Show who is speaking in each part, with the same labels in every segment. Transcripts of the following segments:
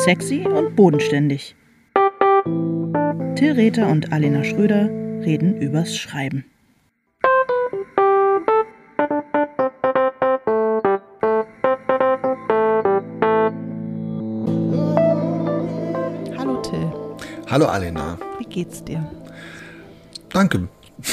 Speaker 1: Sexy und bodenständig. Till Rether und Alena Schröder reden übers Schreiben. Hallo Till.
Speaker 2: Hallo Alena.
Speaker 1: Wie geht's dir?
Speaker 2: Danke.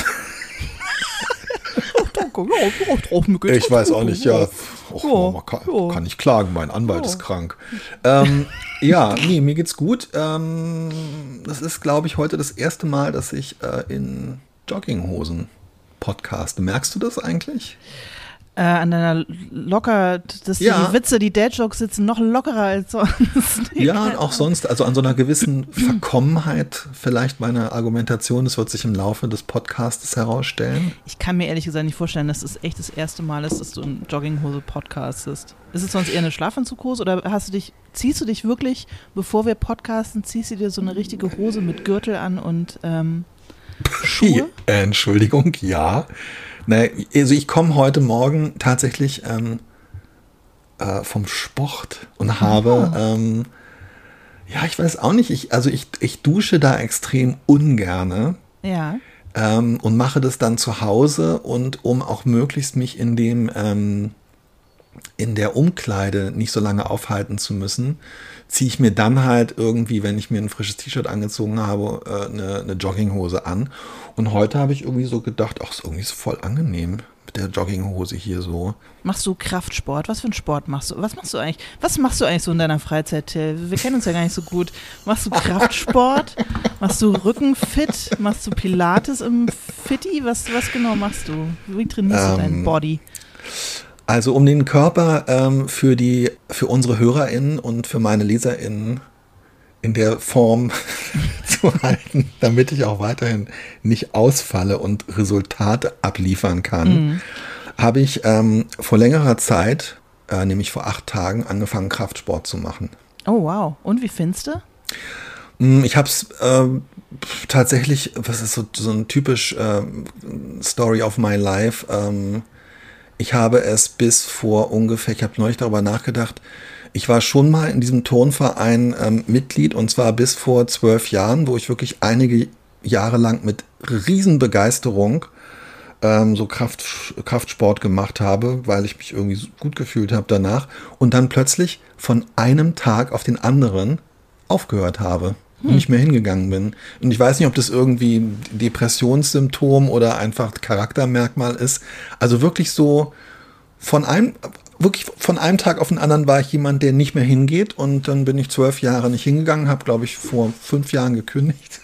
Speaker 1: Danke.
Speaker 2: Ich weiß auch nicht, ja. Man kann nicht klagen, mein Anwalt ist krank. Mir geht's gut. Das ist, glaube ich, heute das erste Mal, dass ich in Jogginghosen podcaste. Merkst du das eigentlich?
Speaker 1: An deiner die Witze, die Dad-Jokes sitzen noch lockerer als sonst.
Speaker 2: Ja, und auch sonst, also an so einer gewissen Verkommenheit vielleicht meiner Argumentation, das wird sich im Laufe des Podcasts herausstellen.
Speaker 1: Ich kann mir ehrlich gesagt nicht vorstellen, dass es echt das erste Mal ist, dass du in Jogginghose podcastest. Ist es sonst eher eine Schlafanzughose oder ziehst du dich wirklich, bevor wir podcasten, ziehst du dir so eine richtige Hose mit Gürtel an und Schuhe?
Speaker 2: Entschuldigung, ja. Also ich komme heute Morgen tatsächlich vom Sport und habe, ich weiß auch nicht, ich dusche da extrem ungerne.
Speaker 1: Ja.
Speaker 2: Und mache das dann zu Hause und um auch möglichst mich in der Umkleide nicht so lange aufhalten zu müssen, ziehe ich mir dann halt irgendwie, wenn ich mir ein frisches T-Shirt angezogen habe, eine Jogginghose an. Und heute habe ich irgendwie so gedacht, ist irgendwie so voll angenehm mit der Jogginghose hier so.
Speaker 1: Machst du Kraftsport? Was für einen Sport machst du? Was machst du eigentlich so in deiner Freizeit, Till? Wir kennen uns ja gar nicht so gut. Machst du Kraftsport? Machst du Rückenfit? Machst du Pilates im Fitti? Was genau machst du? Wie trainierst du deinen Body?
Speaker 2: Also um den Körper für unsere HörerInnen und für meine LeserInnen in der Form zu halten, damit ich auch weiterhin nicht ausfalle und Resultate abliefern kann, habe ich vor längerer Zeit, nämlich vor 8 Tagen, angefangen Kraftsport zu machen.
Speaker 1: Oh wow, und wie findest du?
Speaker 2: Ich habe es tatsächlich, was ist so ein typisch Story of my life, ich habe es bis vor ungefähr, ich habe neulich darüber nachgedacht, ich war schon mal in diesem Turnverein Mitglied und zwar bis vor 12 Jahren, wo ich wirklich einige Jahre lang mit Riesenbegeisterung so Kraftsport gemacht habe, weil ich mich irgendwie so gut gefühlt habe danach und dann plötzlich von einem Tag auf den anderen aufgehört habe. Und nicht mehr hingegangen bin. Und ich weiß nicht, ob das irgendwie Depressionssymptom oder einfach Charaktermerkmal ist. Also wirklich so von einem Tag auf den anderen war ich jemand, der nicht mehr hingeht. Und dann bin ich 12 Jahre nicht hingegangen, habe, glaube ich, vor 5 Jahren gekündigt.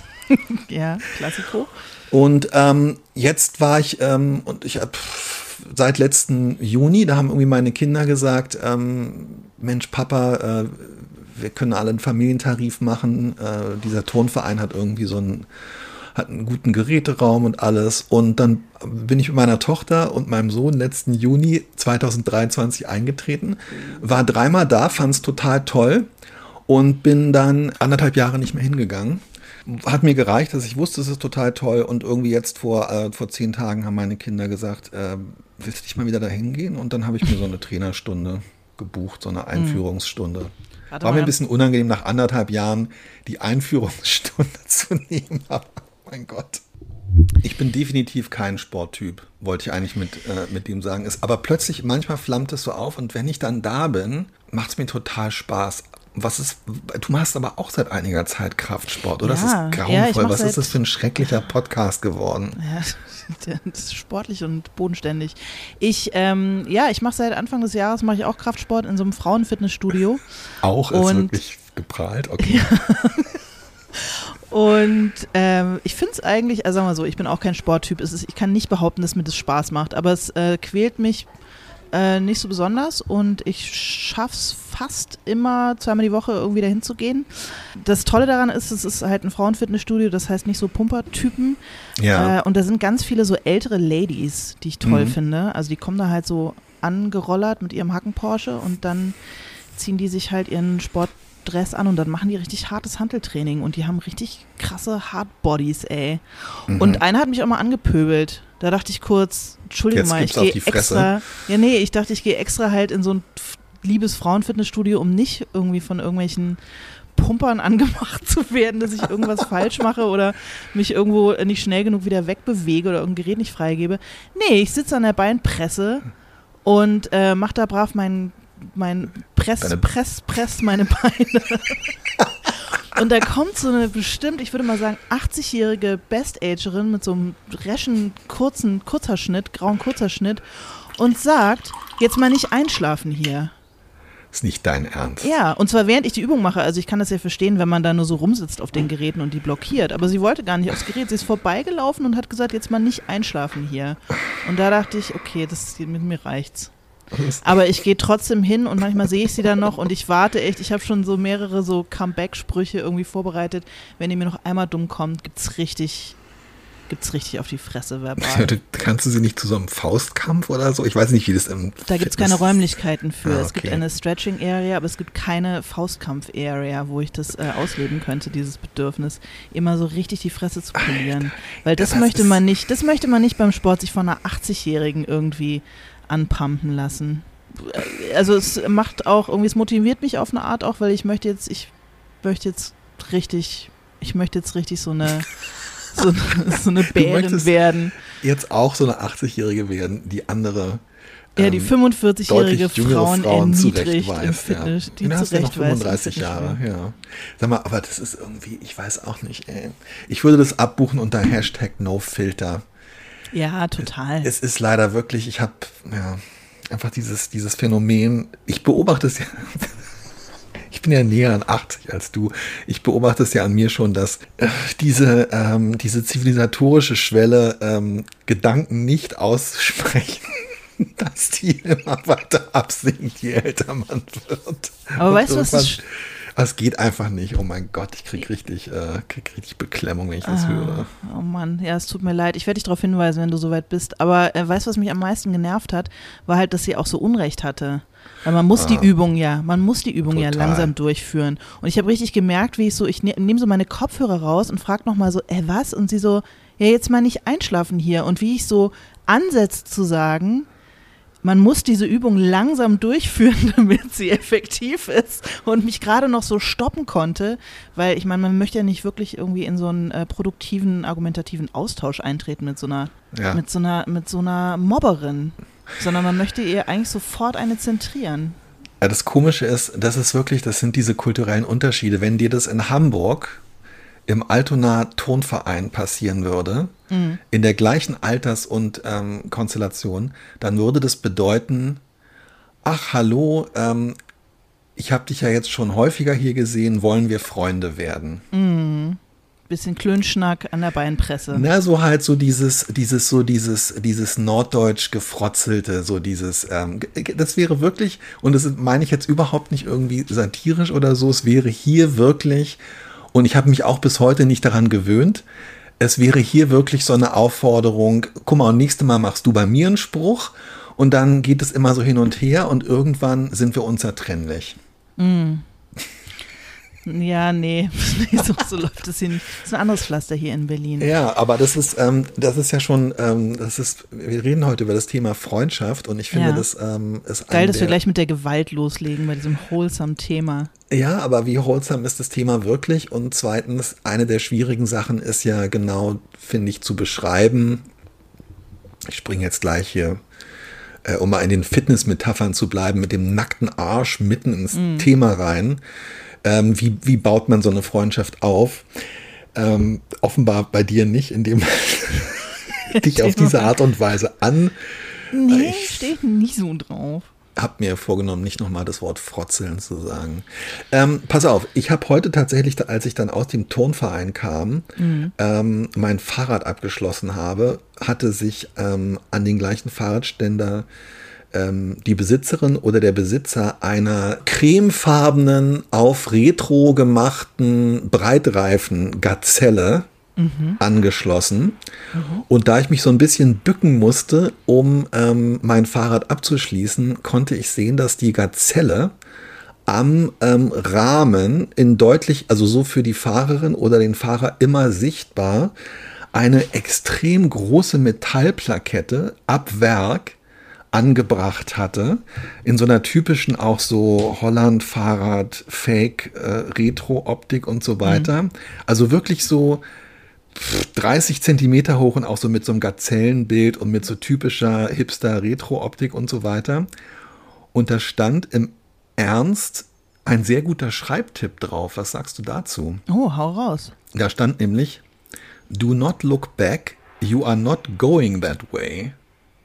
Speaker 1: Ja, Klassiko.
Speaker 2: Und jetzt war ich, und ich habe seit letzten Juni, da haben irgendwie meine Kinder gesagt, Mensch, Papa, wir können alle einen Familientarif machen. Dieser Turnverein hat irgendwie hat einen guten Geräteraum und alles. Und dann bin ich mit meiner Tochter und meinem Sohn letzten Juni 2023 eingetreten, war 3-mal da, fand es total toll und bin dann 1,5 Jahre nicht mehr hingegangen. Hat mir gereicht, dass ich wusste, es ist total toll. Und irgendwie jetzt vor 10 Tagen haben meine Kinder gesagt, willst du nicht mal wieder da hingehen? Und dann habe ich mir so eine Trainerstunde gebucht, so eine Einführungsstunde. War mir ein bisschen unangenehm, nach 1,5 Jahren die Einführungsstunde zu nehmen. Aber mein Gott. Ich bin definitiv kein Sporttyp, wollte ich eigentlich mit dem sagen. Aber plötzlich, manchmal flammt es so auf und wenn ich dann da bin, macht es mir total Spaß. Du machst aber auch seit einiger Zeit Kraftsport, oder?
Speaker 1: Ja,
Speaker 2: das ist grauenvoll. Was ist das für ein schrecklicher Podcast geworden?
Speaker 1: Ja, das ist sportlich und bodenständig. Ich mache seit Anfang des Jahres mache ich auch Kraftsport in so einem Frauenfitnessstudio.
Speaker 2: Auch ist wirklich geprahlt, okay.
Speaker 1: Ja. Und ich finde es eigentlich, also sagen wir so, ich bin auch kein Sporttyp. Ich kann nicht behaupten, dass mir das Spaß macht, aber es quält mich nicht so besonders und ich schaff's fast immer 2-mal die Woche irgendwie dahin zu gehen. Das Tolle daran ist, es ist halt ein Frauenfitnessstudio, das heißt nicht so Pumpertypen.
Speaker 2: Ja.
Speaker 1: Und da sind ganz viele so ältere Ladies, die ich toll finde. Also die kommen da halt so angerollert mit ihrem Hacken-Porsche und dann ziehen die sich halt ihren Sportdress an und dann machen die richtig hartes Hanteltraining und die haben richtig krasse Hardbodies, ey. Und einer hat mich auch mal angepöbelt. Da dachte ich kurz, Entschuldigung mal, ich gehe extra. Ja, nee, ich dachte, ich gehe extra halt in so ein liebes Frauenfitnessstudio, um nicht irgendwie von irgendwelchen Pumpern angemacht zu werden, dass ich irgendwas falsch mache oder mich irgendwo nicht schnell genug wieder wegbewege oder irgendein Gerät nicht freigebe. Nee, ich sitze an der Beinpresse und mache da brav mein Press meine Beine. Und da kommt so eine bestimmt, ich würde mal sagen, 80-jährige Best-Agerin mit so einem reschen, grauen Kurzhaarschnitt und sagt, jetzt mal nicht einschlafen hier.
Speaker 2: Ist nicht dein Ernst.
Speaker 1: Ja, und zwar während ich die Übung mache. Also ich kann das ja verstehen, wenn man da nur so rumsitzt auf den Geräten und die blockiert. Aber sie wollte gar nicht aufs Gerät. Sie ist vorbeigelaufen und hat gesagt, jetzt mal nicht einschlafen hier. Und da dachte ich, okay, mit mir reicht's. Aber ich gehe trotzdem hin und manchmal sehe ich sie dann noch und ich warte echt. Ich habe schon so mehrere so Comeback-Sprüche irgendwie vorbereitet. Wenn ihr mir noch einmal dumm kommt, gibt's richtig auf die Fresse verbal.
Speaker 2: Kannst du sie nicht zu so einem Faustkampf oder so? Ich weiß nicht, wie das im
Speaker 1: Da gibt es keine Räumlichkeiten für.
Speaker 2: Okay.
Speaker 1: Es gibt eine Stretching-Area, aber es gibt keine Faustkampf-Area, wo ich das ausleben könnte, dieses Bedürfnis, immer so richtig die Fresse zu polieren. Weil das möchte man nicht beim Sport sich von einer 80-Jährigen irgendwie anpumpen lassen. Also es macht auch irgendwie, es motiviert mich auf eine Art auch, weil ich möchte jetzt richtig so eine Bärin werden.
Speaker 2: Jetzt auch so eine 80-Jährige werden, die andere
Speaker 1: die 45-jährige Frauen erniedrigt im
Speaker 2: Fitness. Ja. Du hast ja noch 35 Jahre, ja. Sag mal, aber das ist irgendwie, ich weiß auch nicht, ey. Ich würde das abbuchen unter Hashtag #NoFilter.
Speaker 1: Ja, total.
Speaker 2: Es ist leider wirklich, ich habe einfach dieses Phänomen, ich beobachte es ja, ich bin ja näher an 80 als du, ich beobachte es ja an mir schon, dass diese zivilisatorische Schwelle, Gedanken nicht aussprechen, dass die immer weiter absinkt, je älter man wird.
Speaker 1: Aber weißt du, was ist...
Speaker 2: Es geht einfach nicht. Oh mein Gott, ich krieg richtig Beklemmung, wenn ich das höre.
Speaker 1: Oh Mann, ja, es tut mir leid. Ich werde dich darauf hinweisen, wenn du soweit bist. Aber weißt du, was mich am meisten genervt hat, war halt, dass sie auch so Unrecht hatte. Weil man muss die Übung ja langsam durchführen. Und ich habe richtig gemerkt, wie ich nehme so meine Kopfhörer raus und frage nochmal so, was? Und sie so, ja, jetzt mal nicht einschlafen hier. Und wie ich so ansetze zu sagen, man muss diese Übung langsam durchführen, damit sie effektiv ist und mich gerade noch so stoppen konnte, weil ich meine, man möchte ja nicht wirklich irgendwie in so einen produktiven, argumentativen Austausch eintreten mit so einer Mobberin, sondern man möchte ihr eigentlich sofort eine zentrieren.
Speaker 2: Ja, das Komische ist, das sind diese kulturellen Unterschiede. Wenn dir das in Hamburg im Altona Turnverein passieren würde, in der gleichen Alters- und Konstellation, dann würde das bedeuten, ach hallo, ich habe dich ja jetzt schon häufiger hier gesehen, wollen wir Freunde werden?
Speaker 1: Bisschen Klönschnack an der Beinpresse.
Speaker 2: Na, so halt so dieses norddeutsch gefrotzelte, so dieses, das wäre wirklich, und das meine ich jetzt überhaupt nicht irgendwie satirisch oder so, es wäre hier wirklich, und ich habe mich auch bis heute nicht daran gewöhnt, es wäre hier wirklich so eine Aufforderung, guck mal, und nächstes Mal machst du bei mir einen Spruch und dann geht es immer so hin und her und irgendwann sind wir unzertrennlich.
Speaker 1: Ja, nee, so läuft es hier nicht. Das ist ein anderes Pflaster hier in Berlin.
Speaker 2: Ja, aber das ist ja schon, wir reden heute über das Thema Freundschaft und ich finde, das ist
Speaker 1: geil, dass wir gleich mit der Gewalt loslegen bei diesem wholesome Thema.
Speaker 2: Ja, aber wie wholesome ist das Thema wirklich? Und zweitens, eine der schwierigen Sachen ist ja genau, finde ich, zu beschreiben. Ich springe jetzt gleich hier, um mal in den Fitness-Metaphern zu bleiben, mit dem nackten Arsch mitten ins Thema rein. Wie baut man so eine Freundschaft auf? Offenbar bei dir nicht, indem dich auf diese Art und Weise an.
Speaker 1: Nee, steht nicht so drauf.
Speaker 2: Hab mir vorgenommen, nicht nochmal das Wort frotzeln zu sagen. Pass auf, ich habe heute tatsächlich, als ich dann aus dem Turnverein kam, mein Fahrrad abgeschlossen habe, hatte sich an den gleichen Fahrradständer die Besitzerin oder der Besitzer einer cremefarbenen, auf Retro gemachten Breitreifen Gazelle angeschlossen. Und da ich mich so ein bisschen bücken musste, um mein Fahrrad abzuschließen, konnte ich sehen, dass die Gazelle am Rahmen in deutlich, also so für die Fahrerin oder den Fahrer immer sichtbar, eine extrem große Metallplakette ab Werk angebracht hatte, in so einer typischen auch so Holland-Fahrrad, Fake-Retro-Optik und so weiter. Also wirklich so 30 Zentimeter hoch und auch so mit so einem Gazellenbild und mit so typischer Hipster-Retro-Optik und so weiter. Und da stand im Ernst ein sehr guter Schreibtipp drauf. Was sagst du dazu?
Speaker 1: Oh, hau raus.
Speaker 2: Da stand nämlich: Do not look back, you are not going that way.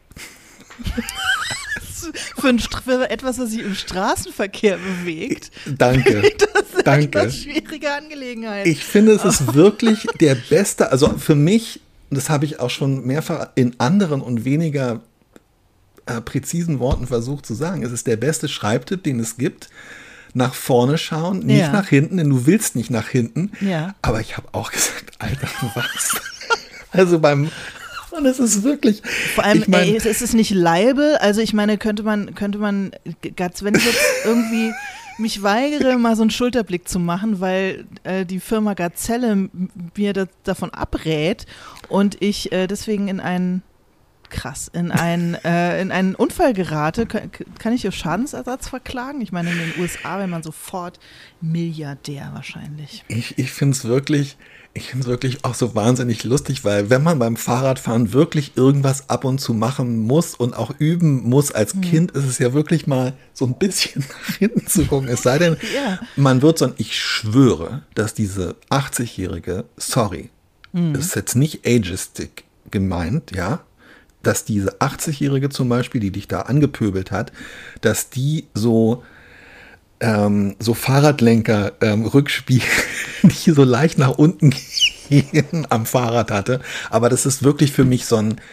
Speaker 1: Für etwas, was sich im Straßenverkehr bewegt.
Speaker 2: Danke.
Speaker 1: Das ist
Speaker 2: Danke.
Speaker 1: eine schwierige Angelegenheit.
Speaker 2: Ich finde, es ist wirklich der beste, also für mich, das habe ich auch schon mehrfach in anderen und weniger präzisen Worten versucht zu sagen, es ist der beste Schreibtipp, den es gibt. Nach vorne schauen, nicht nach hinten, denn du willst nicht nach hinten.
Speaker 1: Ja.
Speaker 2: Aber ich habe auch gesagt, Alter, was? Also und es ist wirklich.
Speaker 1: Vor allem, ist es nicht Leibel? Also ich meine, könnte man, wenn ich jetzt irgendwie mich weigere, mal so einen Schulterblick zu machen, weil die Firma Gazelle mir davon abrät und ich deswegen in einen Unfall gerate, kann ich auf Schadensersatz verklagen? Ich meine, in den USA wäre man sofort Milliardär wahrscheinlich.
Speaker 2: Ich finde es wirklich auch so wahnsinnig lustig, weil wenn man beim Fahrradfahren wirklich irgendwas ab und zu machen muss und auch üben muss als Kind, ist es ja wirklich mal so ein bisschen nach hinten zu gucken. Es sei denn, man wird so, ich schwöre, dass diese 80-Jährige, sorry, ist jetzt nicht ageistic gemeint, ja, dass diese 80-Jährige zum Beispiel, die dich da angepöbelt hat, dass die so Fahrradlenker Rückspiegel, die so leicht nach unten gehen, am Fahrrad hatte. Aber das ist wirklich für mich so ein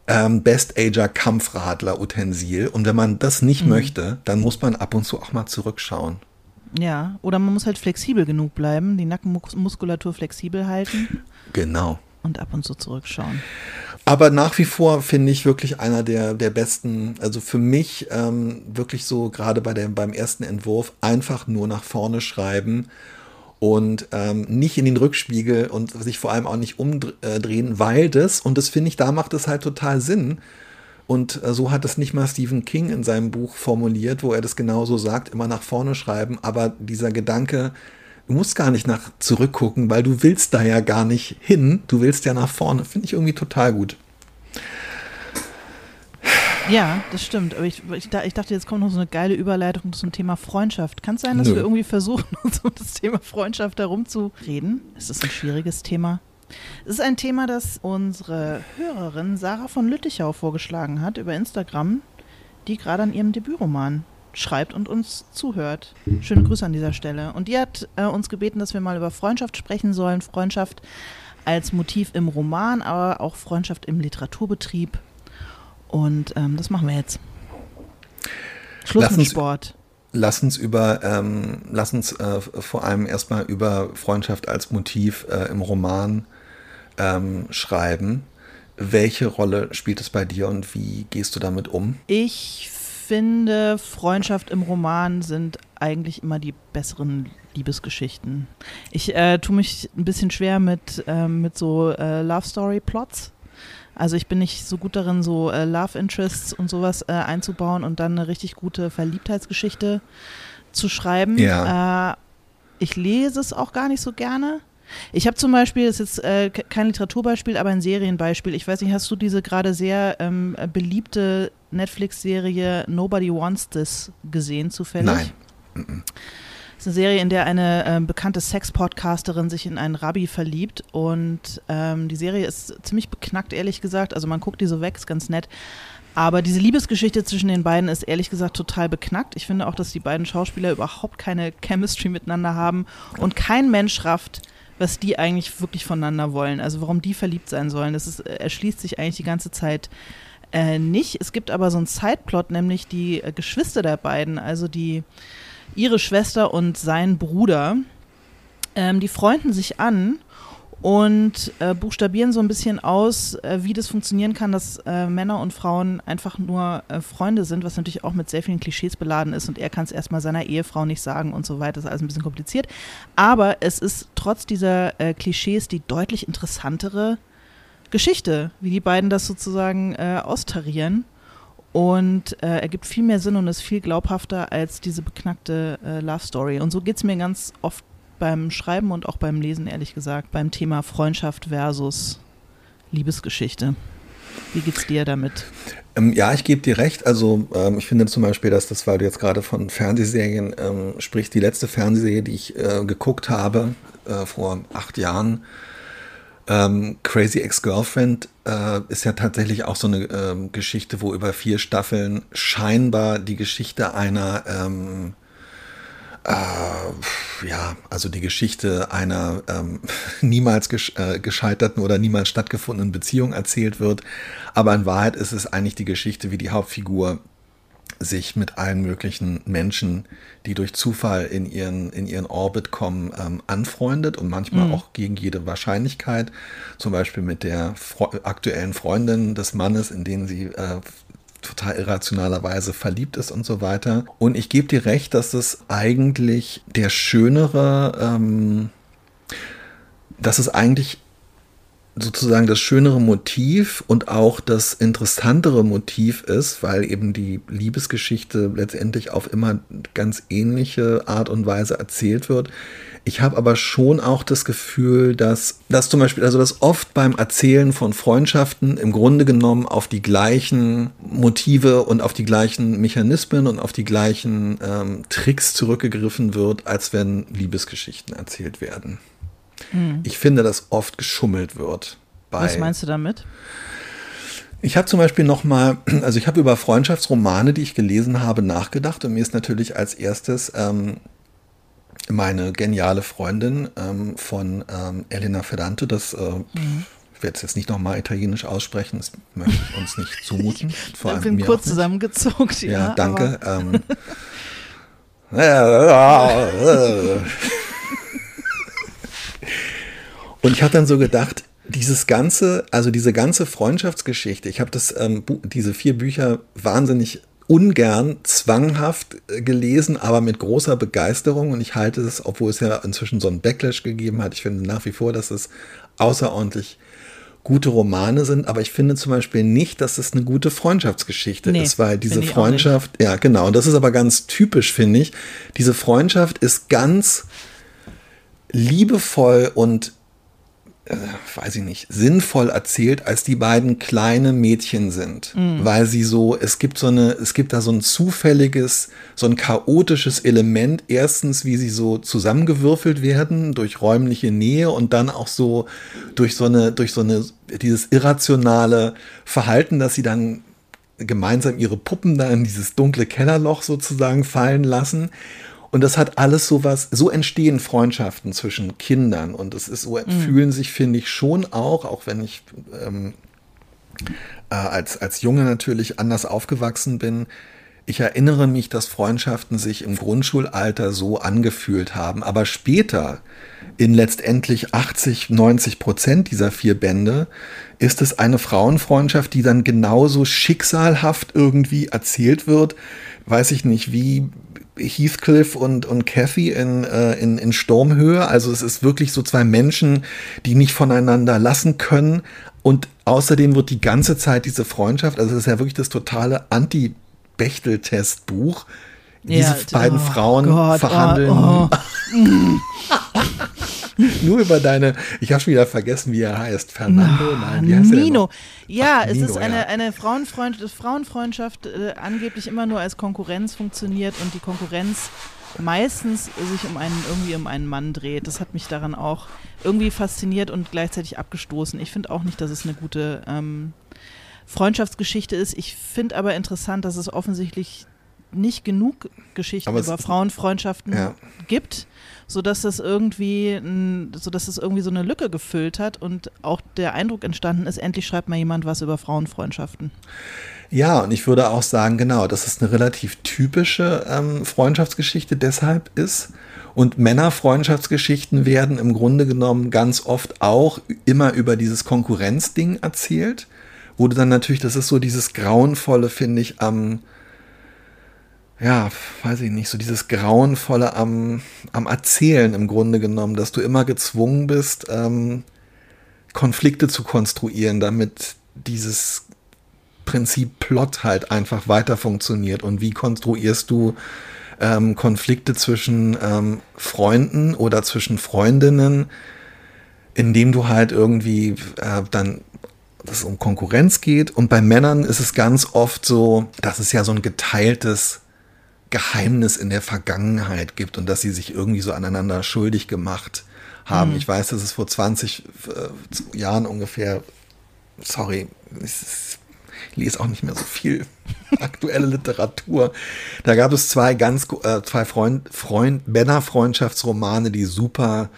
Speaker 2: Best-Ager-Kampfradler-Utensil. Und wenn man das nicht möchte, dann muss man ab und zu auch mal zurückschauen.
Speaker 1: Ja, oder man muss halt flexibel genug bleiben, die Nackenmuskulatur flexibel halten.
Speaker 2: Genau.
Speaker 1: Und ab und zu zurückschauen.
Speaker 2: Aber nach wie vor finde ich wirklich einer der besten, also für mich wirklich so gerade beim ersten Entwurf einfach nur nach vorne schreiben und nicht in den Rückspiegel und sich vor allem auch nicht umdrehen, weil und das finde ich, da macht es halt total Sinn. Und so hat es nicht mal Stephen King in seinem Buch formuliert, wo er das genauso sagt, immer nach vorne schreiben, aber dieser Gedanke, du musst gar nicht nach zurückgucken, weil du willst da ja gar nicht hin. Du willst ja nach vorne. Finde ich irgendwie total gut.
Speaker 1: Ja, das stimmt. Aber ich dachte, jetzt kommt noch so eine geile Überleitung zum Thema Freundschaft. Kann es sein, dass wir irgendwie versuchen, uns um das Thema Freundschaft herumzureden? Es ist ein schwieriges Thema. Es ist ein Thema, das unsere Hörerin Sarah von Lüttichau vorgeschlagen hat über Instagram, die gerade an ihrem Debütroman schreibt und uns zuhört. Schöne Grüße an dieser Stelle. Und die hat uns gebeten, dass wir mal über Freundschaft sprechen sollen. Freundschaft als Motiv im Roman, aber auch Freundschaft im Literaturbetrieb. Und das machen wir jetzt. Schluss mit Sport.
Speaker 2: Lass uns vor allem erstmal über Freundschaft als Motiv im Roman schreiben. Welche Rolle spielt es bei dir und wie gehst du damit um? Ich
Speaker 1: finde, Freundschaft im Roman sind eigentlich immer die besseren Liebesgeschichten. Ich tue mich ein bisschen schwer mit so Love-Story-Plots. Also ich bin nicht so gut darin, so Love Interests und sowas einzubauen und dann eine richtig gute Verliebtheitsgeschichte zu schreiben.
Speaker 2: Ja.
Speaker 1: Ich lese es auch gar nicht so gerne. Ich habe zum Beispiel, das ist jetzt kein Literaturbeispiel, aber ein Serienbeispiel. Ich weiß nicht, hast du diese gerade sehr beliebte Netflix-Serie Nobody Wants This gesehen, zufällig?
Speaker 2: Nein.
Speaker 1: Das ist eine Serie, in der eine bekannte Sex-Podcasterin sich in einen Rabbi verliebt und die Serie ist ziemlich beknackt, ehrlich gesagt. Also man guckt die so weg, ist ganz nett. Aber diese Liebesgeschichte zwischen den beiden ist ehrlich gesagt total beknackt. Ich finde auch, dass die beiden Schauspieler überhaupt keine Chemistry miteinander haben und kein Mensch rafft, was die eigentlich wirklich voneinander wollen. Also warum die verliebt sein sollen, erschließt sich eigentlich die ganze Zeit nicht. Es gibt aber so einen Sideplot, nämlich die Geschwister der beiden, also ihre Schwester und sein Bruder, die freunden sich an und buchstabieren so ein bisschen aus, wie das funktionieren kann, dass Männer und Frauen einfach nur Freunde sind, was natürlich auch mit sehr vielen Klischees beladen ist und er kann es erstmal seiner Ehefrau nicht sagen und so weiter. Das ist alles ein bisschen kompliziert. Aber es ist trotz dieser Klischees die deutlich interessantere Geschichte, wie die beiden das sozusagen austarieren. Und ergibt viel mehr Sinn und ist viel glaubhafter als diese beknackte Love Story. Und so geht es mir ganz oft beim Schreiben und auch beim Lesen, ehrlich gesagt, beim Thema Freundschaft versus Liebesgeschichte. Wie geht's dir damit?
Speaker 2: Ja, ich gebe dir recht. Also ich finde zum Beispiel, dass das, weil du jetzt gerade von Fernsehserien sprichst, die letzte Fernsehserie, die ich geguckt habe vor 8 Jahren, Crazy Ex-Girlfriend, ist ja tatsächlich auch so eine Geschichte, wo über 4 Staffeln scheinbar die Geschichte einer also die Geschichte einer niemals gescheiterten oder niemals stattgefundenen Beziehung erzählt wird. Aber in Wahrheit ist es eigentlich die Geschichte, wie die Hauptfigur sich mit allen möglichen Menschen, die durch Zufall in ihren Orbit kommen, anfreundet und manchmal auch gegen jede Wahrscheinlichkeit. Zum Beispiel mit der aktuellen Freundin des Mannes, in den sie total irrationalerweise verliebt ist und so weiter. Und ich gebe dir recht, dass es eigentlich der schönere, dass es eigentlich sozusagen das schönere Motiv und auch das interessantere Motiv ist, weil eben die Liebesgeschichte letztendlich auf immer ganz ähnliche Art und Weise erzählt wird. Ich habe aber schon auch das Gefühl, dass zum Beispiel, also dass oft beim Erzählen von Freundschaften im Grunde genommen auf die gleichen Motive und auf die gleichen Mechanismen und auf die gleichen Tricks zurückgegriffen wird, als wenn Liebesgeschichten erzählt werden. Ich finde, dass oft geschummelt wird.
Speaker 1: Was meinst du damit?
Speaker 2: Ich habe zum Beispiel ich habe über Freundschaftsromane, die ich gelesen habe, nachgedacht und mir ist natürlich als erstes meine geniale Freundin von Elena Ferrante, ich werde es jetzt nicht nochmal italienisch aussprechen, das möchte ich uns nicht zumuten.
Speaker 1: Ich bin kurz zusammengezuckt.
Speaker 2: Ja, danke. Und ich habe dann so gedacht, diese ganze Freundschaftsgeschichte, ich habe diese 4 Bücher wahnsinnig ungern, zwanghaft gelesen, aber mit großer Begeisterung und ich halte es, obwohl es ja inzwischen so einen Backlash gegeben hat, ich finde nach wie vor, dass es außerordentlich gute Romane sind, aber ich finde zum Beispiel nicht, dass es eine gute Freundschaftsgeschichte ist, weil diese Freundschaft, ja genau, und das ist aber ganz typisch, finde ich, diese Freundschaft ist ganz liebevoll und weiß ich nicht, sinnvoll erzählt, als die beiden kleine Mädchen sind. Weil sie es gibt da so ein zufälliges, so ein chaotisches Element. Erstens, wie sie so zusammengewürfelt werden durch räumliche Nähe und dann auch so durch dieses irrationale Verhalten, dass sie dann gemeinsam ihre Puppen da in dieses dunkle Kellerloch sozusagen fallen lassen. Und das hat alles so entstehen Freundschaften zwischen Kindern und es ist so, fühlen sich, finde ich, schon auch wenn ich als Junge natürlich anders aufgewachsen bin. Ich erinnere mich, dass Freundschaften sich im Grundschulalter so angefühlt haben, aber später, in letztendlich 80-90% dieser 4 Bände, ist es eine Frauenfreundschaft, die dann genauso schicksalhaft irgendwie erzählt wird, weiß ich nicht, wie Heathcliff und Cathy in Sturmhöhe. Also es ist wirklich so 2 Menschen, die nicht voneinander lassen können. Und außerdem wird die ganze Zeit diese Freundschaft, also es ist ja wirklich das totale Anti-Bechtel-Test-Buch. Diese beiden Frauen verhandeln. Nur über ich habe schon wieder vergessen, wie er heißt. Fernando? Nein, wie heißt
Speaker 1: Nino. Ja,
Speaker 2: Nino,
Speaker 1: es ist eine Frauenfreundschaft angeblich immer nur als Konkurrenz funktioniert und die Konkurrenz meistens sich um einen Mann dreht. Das hat mich daran auch irgendwie fasziniert und gleichzeitig abgestoßen. Ich finde auch nicht, dass es eine gute Freundschaftsgeschichte ist. Ich finde aber interessant, dass es offensichtlich nicht genug Geschichten über Frauenfreundschaften gibt, sodass das irgendwie so eine Lücke gefüllt hat und auch der Eindruck entstanden ist, endlich schreibt mal jemand was über Frauenfreundschaften.
Speaker 2: Ja, und ich würde auch sagen, genau, dass es eine relativ typische Freundschaftsgeschichte deshalb ist. Und Männerfreundschaftsgeschichten werden im Grunde genommen ganz oft auch immer über dieses Konkurrenzding erzählt, wo du dann natürlich, das ist so dieses Grauenvolle, finde ich, weiß ich nicht, so dieses Grauenvolle am Erzählen im Grunde genommen, dass du immer gezwungen bist, Konflikte zu konstruieren, damit dieses Prinzip Plot halt einfach weiter funktioniert und wie konstruierst du Konflikte zwischen Freunden oder zwischen Freundinnen, indem du halt irgendwie dann dass es um Konkurrenz geht. Und bei Männern ist es ganz oft so, dass es ja so ein geteiltes Geheimnis in der Vergangenheit gibt und dass sie sich irgendwie so aneinander schuldig gemacht haben. Ich weiß, dass es vor 20 Jahren ungefähr, sorry, ich lese auch nicht mehr so viel aktuelle Literatur. Da gab es zwei Männerfreundschaftsromane, die super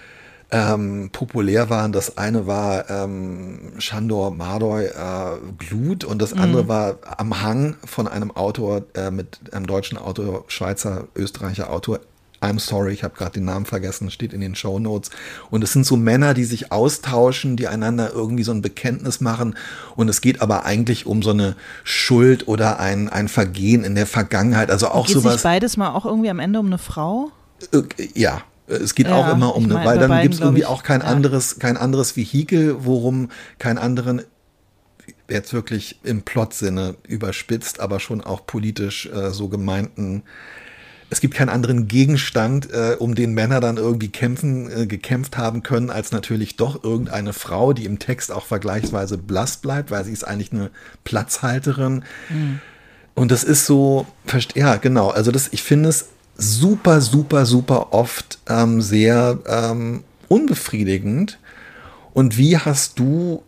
Speaker 2: populär waren. Das eine war Sándor Márai, Glut, und das andere war Am Hang von einem Autor, mit einem deutschen Autor, Schweizer, Österreicher Autor. I'm sorry, ich habe gerade den Namen vergessen, steht in den Shownotes. Und es sind so Männer, die sich austauschen, die einander irgendwie so ein Bekenntnis machen. Und es geht aber eigentlich um so eine Schuld oder ein Vergehen in der Vergangenheit. Also auch
Speaker 1: geht
Speaker 2: sowas.
Speaker 1: Geht sich beides mal auch irgendwie am Ende um eine Frau?
Speaker 2: Ja. Es geht auch immer um weil dann gibt es irgendwie auch kein anderes Vehikel, worum kein anderen, jetzt wirklich im Plot-Sinne überspitzt, aber schon auch politisch so gemeinten, es gibt keinen anderen Gegenstand, um den Männer dann irgendwie gekämpft haben können, als natürlich doch irgendeine Frau, die im Text auch vergleichsweise blass bleibt, weil sie ist eigentlich eine Platzhalterin. Und das ist so, ja genau, also ich finde es super, super, super oft sehr unbefriedigend. Und wie hast du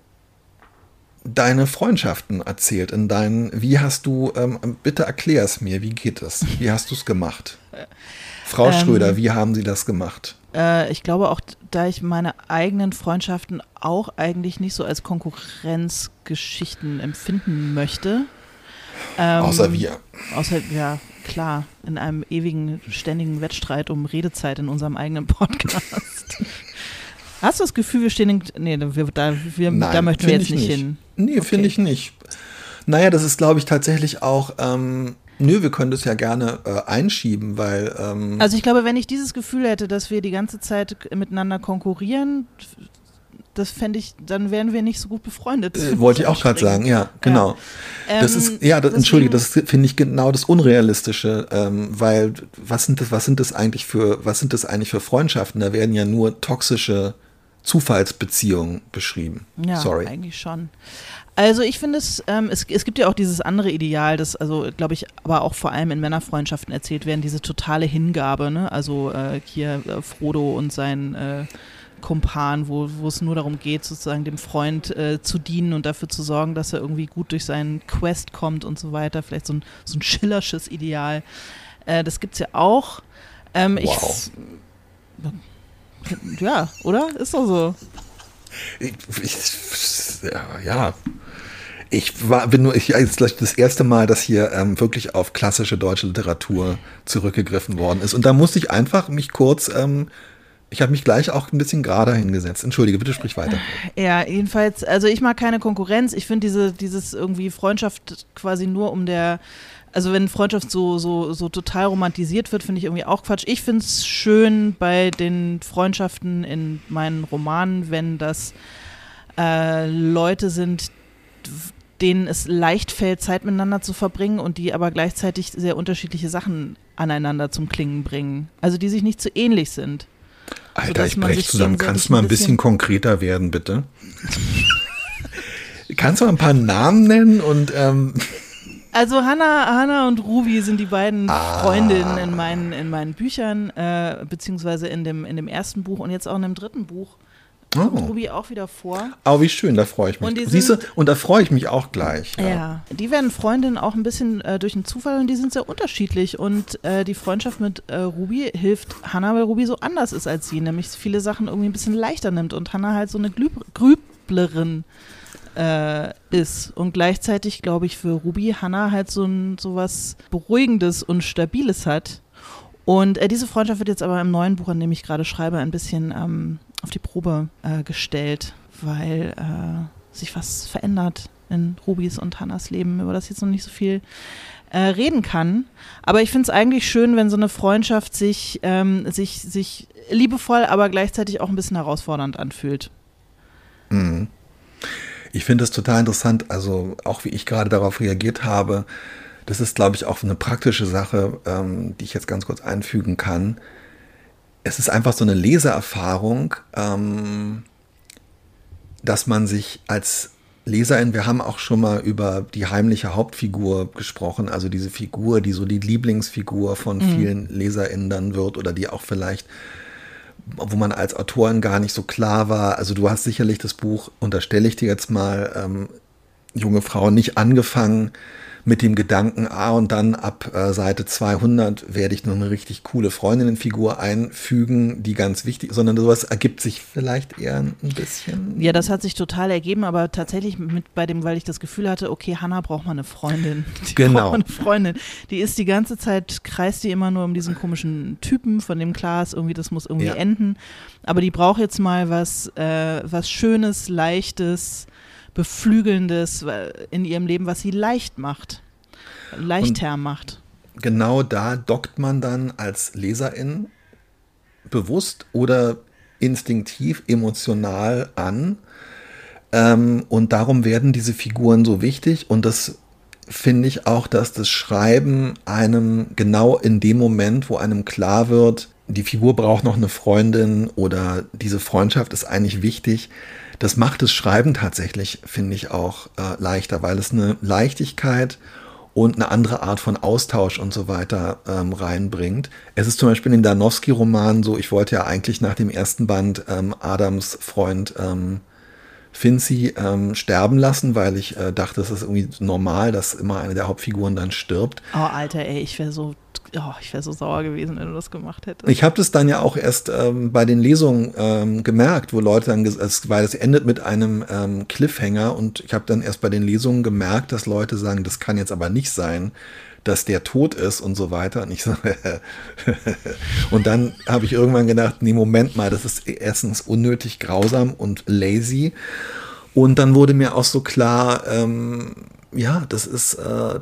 Speaker 2: deine Freundschaften erzählt? Wie hast du, bitte erklär es mir, wie geht das? Wie hast du es gemacht? Frau Schröder, wie haben Sie das gemacht?
Speaker 1: Ich glaube auch, da ich meine eigenen Freundschaften auch eigentlich nicht so als Konkurrenzgeschichten empfinden möchte.
Speaker 2: Außer wir.
Speaker 1: Außer, ja, klar, in einem ewigen, ständigen Wettstreit um Redezeit in unserem eigenen Podcast. Hast du das Gefühl, wir stehen da möchten wir jetzt nicht hin?
Speaker 2: Nee, okay. Finde ich nicht. Naja, das ist, glaube ich, tatsächlich auch, wir können das ja gerne einschieben, weil
Speaker 1: also ich glaube, wenn ich dieses Gefühl hätte, dass wir die ganze Zeit miteinander konkurrieren, das fände ich, dann wären wir nicht so gut befreundet.
Speaker 2: Wollte ich auch gerade sagen, ja, genau. Ja. Das ist, entschuldige, das finde ich genau das Unrealistische, weil was sind das eigentlich für Freundschaften? Da werden ja nur toxische Zufallsbeziehungen beschrieben.
Speaker 1: Ja,
Speaker 2: sorry.
Speaker 1: Eigentlich schon. Also ich finde es gibt ja auch dieses andere Ideal, das also glaube ich aber auch vor allem in Männerfreundschaften erzählt werden, diese totale Hingabe, ne? Also hier Frodo und sein Kumpan, wo es nur darum geht, sozusagen dem Freund zu dienen und dafür zu sorgen, dass er irgendwie gut durch seinen Quest kommt und so weiter. Vielleicht so ein Schillersches Ideal. Das gibt's ja auch.
Speaker 2: Wow.
Speaker 1: Ja, oder? Ist doch so.
Speaker 2: Ja. Bin jetzt das erste Mal, dass hier wirklich auf klassische deutsche Literatur zurückgegriffen worden ist. Und da musste ich einfach mich kurz ich habe mich gleich auch ein bisschen gerader hingesetzt. Entschuldige, bitte sprich weiter.
Speaker 1: Ja, jedenfalls, also ich mag keine Konkurrenz. Ich finde dieses irgendwie Freundschaft quasi nur also wenn Freundschaft so total romantisiert wird, finde ich irgendwie auch Quatsch. Ich finde es schön bei den Freundschaften in meinen Romanen, wenn das Leute sind, denen es leicht fällt, Zeit miteinander zu verbringen und die aber gleichzeitig sehr unterschiedliche Sachen aneinander zum Klingen bringen. Also die sich nicht zu ähnlich sind.
Speaker 2: Alter, ich brech zusammen. Kannst du mal ein bisschen konkreter werden, bitte? Kannst du mal ein paar Namen nennen? Und
Speaker 1: also Hannah und Ruby sind die beiden Freundinnen in meinen Büchern, beziehungsweise in dem ersten Buch und jetzt auch in dem dritten Buch. Kommt Ruby auch wieder vor.
Speaker 2: Oh, wie schön, da freue ich mich. Siehst du, und da freue ich mich auch gleich.
Speaker 1: Ja, die werden Freundinnen auch ein bisschen durch den Zufall und die sind sehr unterschiedlich und die Freundschaft mit Ruby hilft Hannah, weil Ruby so anders ist als sie, nämlich viele Sachen irgendwie ein bisschen leichter nimmt und Hannah halt so eine Grüblerin ist und gleichzeitig, glaube ich, für Ruby Hannah halt so was Beruhigendes und Stabiles hat. Und diese Freundschaft wird jetzt aber im neuen Buch, an dem ich gerade schreibe, ein bisschen auf die Probe gestellt, weil sich was verändert in Rubys und Hannahs Leben, über das ich jetzt noch nicht so viel reden kann. Aber ich finde es eigentlich schön, wenn so eine Freundschaft sich liebevoll, aber gleichzeitig auch ein bisschen herausfordernd anfühlt.
Speaker 2: Mhm. Ich finde es total interessant, also auch wie ich gerade darauf reagiert habe, das ist, glaube ich, auch eine praktische Sache, die ich jetzt ganz kurz einfügen kann. Es ist einfach so eine Leseerfahrung, dass man sich als Leserin, wir haben auch schon mal über die heimliche Hauptfigur gesprochen, also diese Figur, die so die Lieblingsfigur von vielen LeserInnen dann wird oder die auch vielleicht, wo man als Autorin gar nicht so klar war. Also du hast sicherlich das Buch, unterstelle ich dir jetzt mal, junge Frau, nicht angefangen mit dem Gedanken, und dann ab Seite 200 werde ich noch eine richtig coole Freundinnenfigur einfügen, die ganz wichtig ist, sondern sowas ergibt sich vielleicht eher ein bisschen.
Speaker 1: Ja, das hat sich total ergeben, aber tatsächlich weil ich das Gefühl hatte, okay, Hannah braucht mal eine Freundin.
Speaker 2: Genau.
Speaker 1: Braucht mal eine Freundin. Die ist die ganze Zeit, kreist die immer nur um diesen komischen Typen, von dem klar ist, irgendwie, das muss irgendwie enden. Aber die braucht jetzt mal was Schönes, Leichtes, Beflügelndes in ihrem Leben, was sie leichter macht.
Speaker 2: Genau da dockt man dann als Leserin bewusst oder instinktiv, emotional an. Und darum werden diese Figuren so wichtig. Und das finde ich auch, dass das Schreiben einem genau in dem Moment, wo einem klar wird, die Figur braucht noch eine Freundin oder diese Freundschaft ist eigentlich wichtig. Das macht das Schreiben tatsächlich, finde ich, auch leichter, weil es eine Leichtigkeit und eine andere Art von Austausch und so weiter reinbringt. Es ist zum Beispiel in den Danowski-Romanen so, ich wollte ja eigentlich nach dem ersten Band Adams Freund Finzi sterben lassen, weil ich dachte, es ist irgendwie normal, dass immer eine der Hauptfiguren dann stirbt.
Speaker 1: Oh, Alter, ey, ich wäre so sauer gewesen, wenn du das gemacht hättest.
Speaker 2: Ich habe das dann ja auch erst bei den Lesungen gemerkt, wo Leute dann, weil es endet mit einem Cliffhanger und ich habe dann erst bei den Lesungen gemerkt, dass Leute sagen, das kann jetzt aber nicht sein, dass der tot ist und so weiter. Und ich so, und dann habe ich irgendwann gedacht, nee, Moment mal, das ist erstens unnötig grausam und lazy. Und dann wurde mir auch so klar, das ist,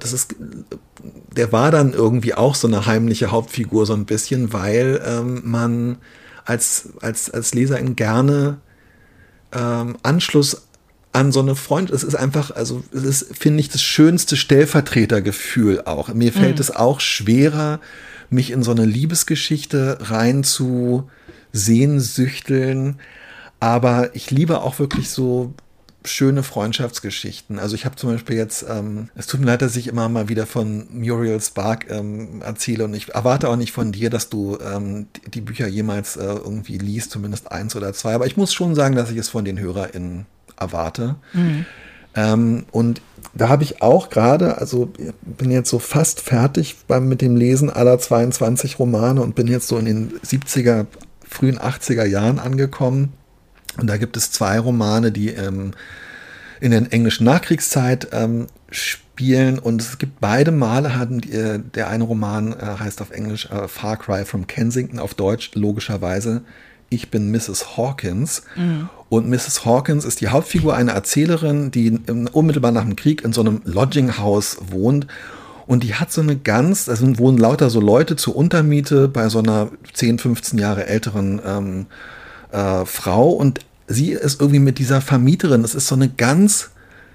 Speaker 2: der war dann irgendwie auch so eine heimliche Hauptfigur so ein bisschen, weil man als Leserin gerne Anschluss an so eine Freund, es ist einfach, also es ist, finde ich, das schönste Stellvertretergefühl auch. Mir fällt es auch schwerer, mich in so eine Liebesgeschichte rein zu sehnsüchteln, aber ich liebe auch wirklich so schöne Freundschaftsgeschichten. Also ich habe zum Beispiel jetzt, es tut mir leid, dass ich immer mal wieder von Muriel Spark erzähle und ich erwarte auch nicht von dir, dass du die Bücher jemals irgendwie liest, zumindest 1 oder 2, aber ich muss schon sagen, dass ich es von den HörerInnen erwarte. Und da habe ich auch gerade, also bin jetzt so fast fertig mit dem Lesen aller 22 Romane und bin jetzt so in den 70er, frühen 80er Jahren angekommen. Und da gibt es 2 Romane, die in der englischen Nachkriegszeit spielen. Und es gibt beide Male, der eine Roman heißt auf Englisch Far Cry from Kensington, auf Deutsch logischerweise Ich bin Mrs. Hawkins. Und Mrs. Hawkins ist die Hauptfigur, eine Erzählerin, die unmittelbar nach dem Krieg in so einem Lodging-Haus wohnt. Und die hat so eine also wohnen lauter so Leute zur Untermiete bei so einer 10, 15 Jahre älteren Frau. Und sie ist irgendwie mit dieser Vermieterin, das ist so eine ganz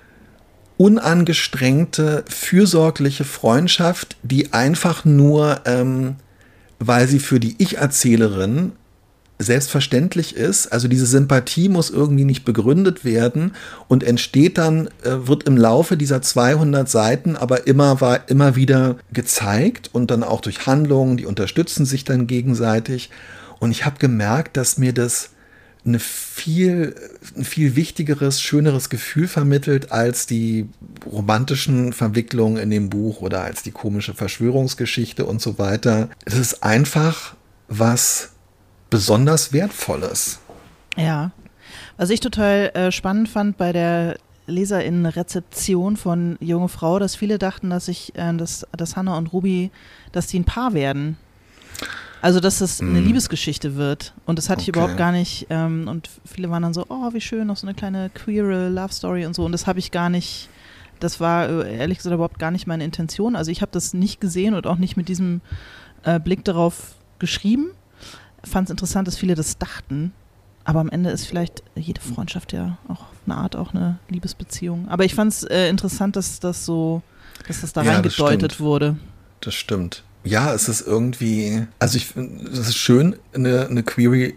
Speaker 2: unangestrengte, fürsorgliche Freundschaft, die einfach nur, weil sie für die Ich-Erzählerin selbstverständlich ist, also diese Sympathie muss irgendwie nicht begründet werden und entsteht dann, wird im Laufe dieser 200 Seiten aber immer wieder gezeigt und dann auch durch Handlungen, die unterstützen sich dann gegenseitig. Und ich habe gemerkt, dass mir das ein viel wichtigeres, schöneres Gefühl vermittelt als die romantischen Verwicklungen in dem Buch oder als die komische Verschwörungsgeschichte und so weiter. Es ist einfach was besonders Wertvolles.
Speaker 1: Ja, was ich total spannend fand bei der LeserInnen-Rezeption von Junge Frau, dass viele dachten, dass Hannah und Ruby, dass die ein Paar werden. Also, dass es eine Liebesgeschichte wird. Und das hatte ich überhaupt gar nicht. Und viele waren dann so, oh, wie schön, noch so eine kleine queere Love Story und so. Und das habe ich gar nicht, das war ehrlich gesagt überhaupt gar nicht meine Intention. Also ich habe das nicht gesehen und auch nicht mit diesem Blick darauf geschrieben. Fand es interessant, dass viele das dachten. Aber am Ende ist vielleicht jede Freundschaft ja auch eine Art, auch eine Liebesbeziehung. Aber ich fand es interessant, dass das da reingedeutet wurde.
Speaker 2: Das stimmt. Ja, es ist irgendwie, also es ist schön, eine queere.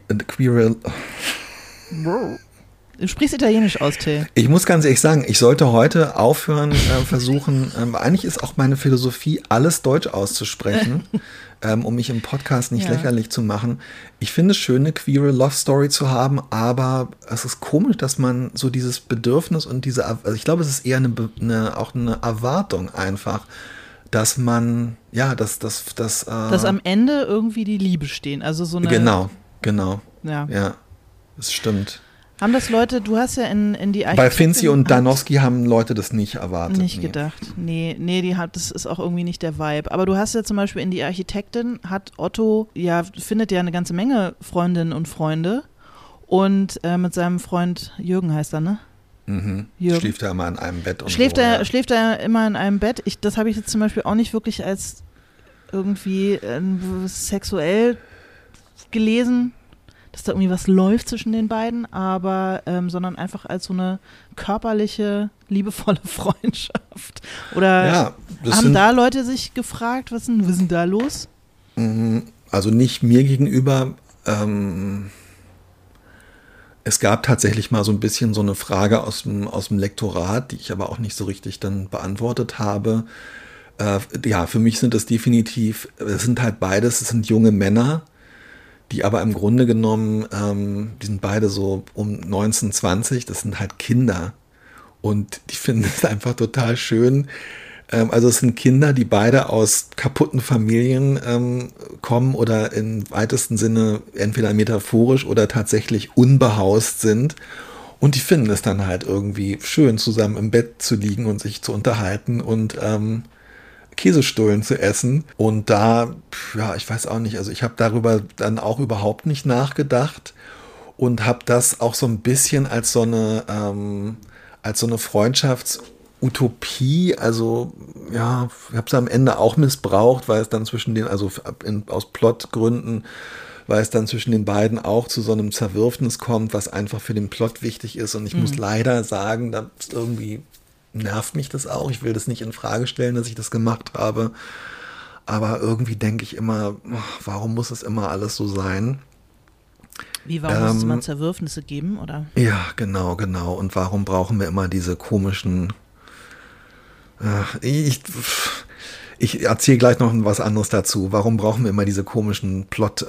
Speaker 1: Du sprichst Italienisch aus, Till.
Speaker 2: Ich muss ganz ehrlich sagen, ich sollte heute aufhören, versuchen, eigentlich ist auch meine Philosophie, alles Deutsch auszusprechen, um mich im Podcast nicht lächerlich zu machen. Ich finde es schön, eine queere Love Story zu haben, aber es ist komisch, dass man so dieses Bedürfnis und also ich glaube, es ist eher auch eine Erwartung einfach, dass man, dass
Speaker 1: am Ende irgendwie die Liebe stehen, also so eine...
Speaker 2: Genau. Ja, das stimmt.
Speaker 1: Haben das Leute, du hast ja in die Architektin...
Speaker 2: Bei Finzi und Danowski haben Leute das nicht erwartet.
Speaker 1: Nicht gedacht. Nee, das ist auch irgendwie nicht der Vibe. Aber du hast ja zum Beispiel in die Architektin, hat Otto, findet ja eine ganze Menge Freundinnen und Freunde. Und mit seinem Freund Jürgen heißt er, ne?
Speaker 2: Mhm. Schläft er immer in einem Bett.
Speaker 1: Schläft er immer in einem Bett? Das habe ich jetzt zum Beispiel auch nicht wirklich als irgendwie sexuell gelesen, dass da irgendwie was läuft zwischen den beiden, aber sondern einfach als so eine körperliche, liebevolle Freundschaft. Oder haben da Leute sich gefragt, was ist denn da los?
Speaker 2: Also nicht mir gegenüber. Es gab tatsächlich mal so ein bisschen so eine Frage aus dem Lektorat, die ich aber auch nicht so richtig dann beantwortet habe. Für mich sind das definitiv, es sind halt beides, es sind junge Männer, die aber im Grunde genommen, die sind beide so um 19, 20, das sind halt Kinder. Und die finden es einfach total schön. Also es sind Kinder, die beide aus kaputten Familien kommen oder im weitesten Sinne entweder metaphorisch oder tatsächlich unbehaust sind. Und die finden es dann halt irgendwie schön, zusammen im Bett zu liegen und sich zu unterhalten und Käsestullen zu essen. Und da, ich weiß auch nicht, also ich habe darüber dann auch überhaupt nicht nachgedacht und habe das auch so ein bisschen als so eine Freundschaftsutopie, also ich habe es am Ende auch missbraucht, weil es dann aus Plotgründen, weil es dann zwischen den beiden auch zu so einem Zerwürfnis kommt, was einfach für den Plot wichtig ist. Und ich muss leider sagen, da ist irgendwie nervt mich das auch. Ich will das nicht in Frage stellen, dass ich das gemacht habe. Aber irgendwie denke ich immer, warum muss es immer alles so sein?
Speaker 1: Warum muss es immer Zerwürfnisse geben, oder?
Speaker 2: Ja, genau. Und warum brauchen wir immer diese komischen... Ich erzähle gleich noch was anderes dazu. Warum brauchen wir immer diese komischen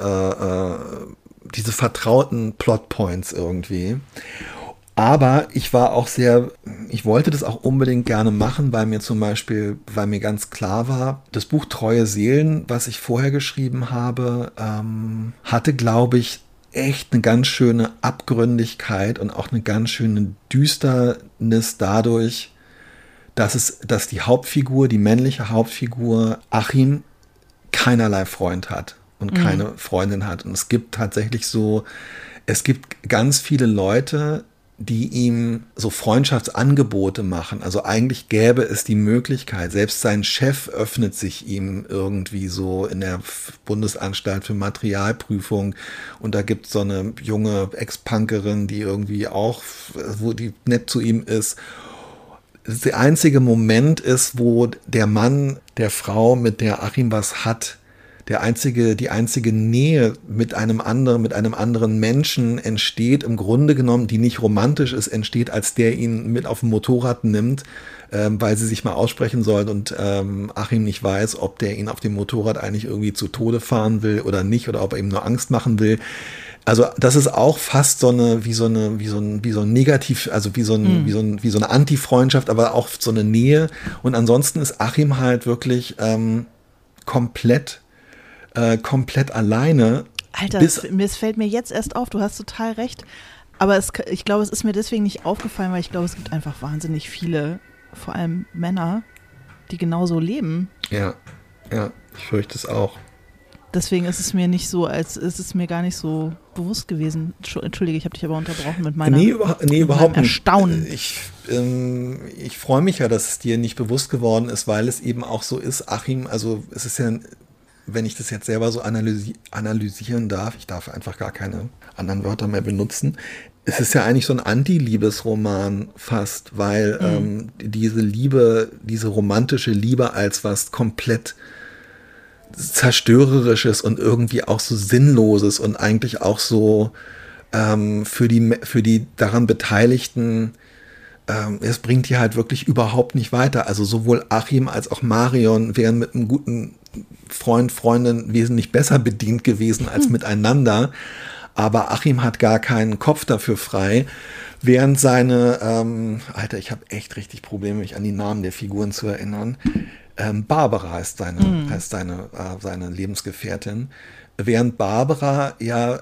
Speaker 2: diese vertrauten Plotpoints irgendwie? Aber ich wollte das auch unbedingt gerne machen, weil mir ganz klar war, das Buch Treue Seelen, was ich vorher geschrieben habe, hatte, glaube ich, echt eine ganz schöne Abgründigkeit und auch eine ganz schöne Düsternis dadurch, dass die Hauptfigur, die männliche Hauptfigur Achim, keinerlei Freund hat und keine Freundin hat. Und es gibt tatsächlich ganz viele Leute, die ihm so Freundschaftsangebote machen. Also eigentlich gäbe es die Möglichkeit, selbst sein Chef öffnet sich ihm irgendwie so in der Bundesanstalt für Materialprüfung und da gibt es so eine junge Ex-Punkerin, die irgendwie auch, wo die nett zu ihm ist. Der einzige Moment ist, wo der Mann der Frau, mit der Achim was hat, die einzige Nähe mit einem anderen Menschen entsteht, im Grunde genommen, die nicht romantisch ist, entsteht, als der ihn mit auf dem Motorrad nimmt, weil sie sich mal aussprechen sollen und Achim nicht weiß, ob der ihn auf dem Motorrad eigentlich irgendwie zu Tode fahren will oder nicht oder ob er ihm nur Angst machen will. Also das ist auch fast wie so ein Negativ, also wie so eine Anti-Freundschaft, aber auch so eine Nähe. Und ansonsten ist Achim halt wirklich komplett alleine.
Speaker 1: Alter, es fällt mir jetzt erst auf, du hast total recht. Aber ich glaube, es ist mir deswegen nicht aufgefallen, weil ich glaube, es gibt einfach wahnsinnig viele, vor allem Männer, die genauso leben.
Speaker 2: Ja, ich fürchte es auch.
Speaker 1: Deswegen ist es mir nicht so, als ist es mir gar nicht so bewusst gewesen. Entschuldige, ich habe dich aber unterbrochen mit meiner
Speaker 2: überhaupt nicht.
Speaker 1: Erstaunen.
Speaker 2: Ich freue mich ja, dass es dir nicht bewusst geworden ist, weil es eben auch so ist, Achim, also es ist ja wenn ich das jetzt selber so analysieren darf, ich darf einfach gar keine anderen Wörter mehr benutzen, es ist ja eigentlich so ein Anti-Liebesroman fast, weil diese Liebe, diese romantische Liebe als was komplett Zerstörerisches und irgendwie auch so Sinnloses und eigentlich auch so für die daran Beteiligten, es bringt die halt wirklich überhaupt nicht weiter. Also sowohl Achim als auch Marion wären mit einem guten Freund, Freundin wesentlich besser bedient gewesen als miteinander. Aber Achim hat gar keinen Kopf dafür frei, während seine, Alter, ich habe echt richtig Probleme, mich an die Namen der Figuren zu erinnern. Barbara ist seine Lebensgefährtin, während Barbara ja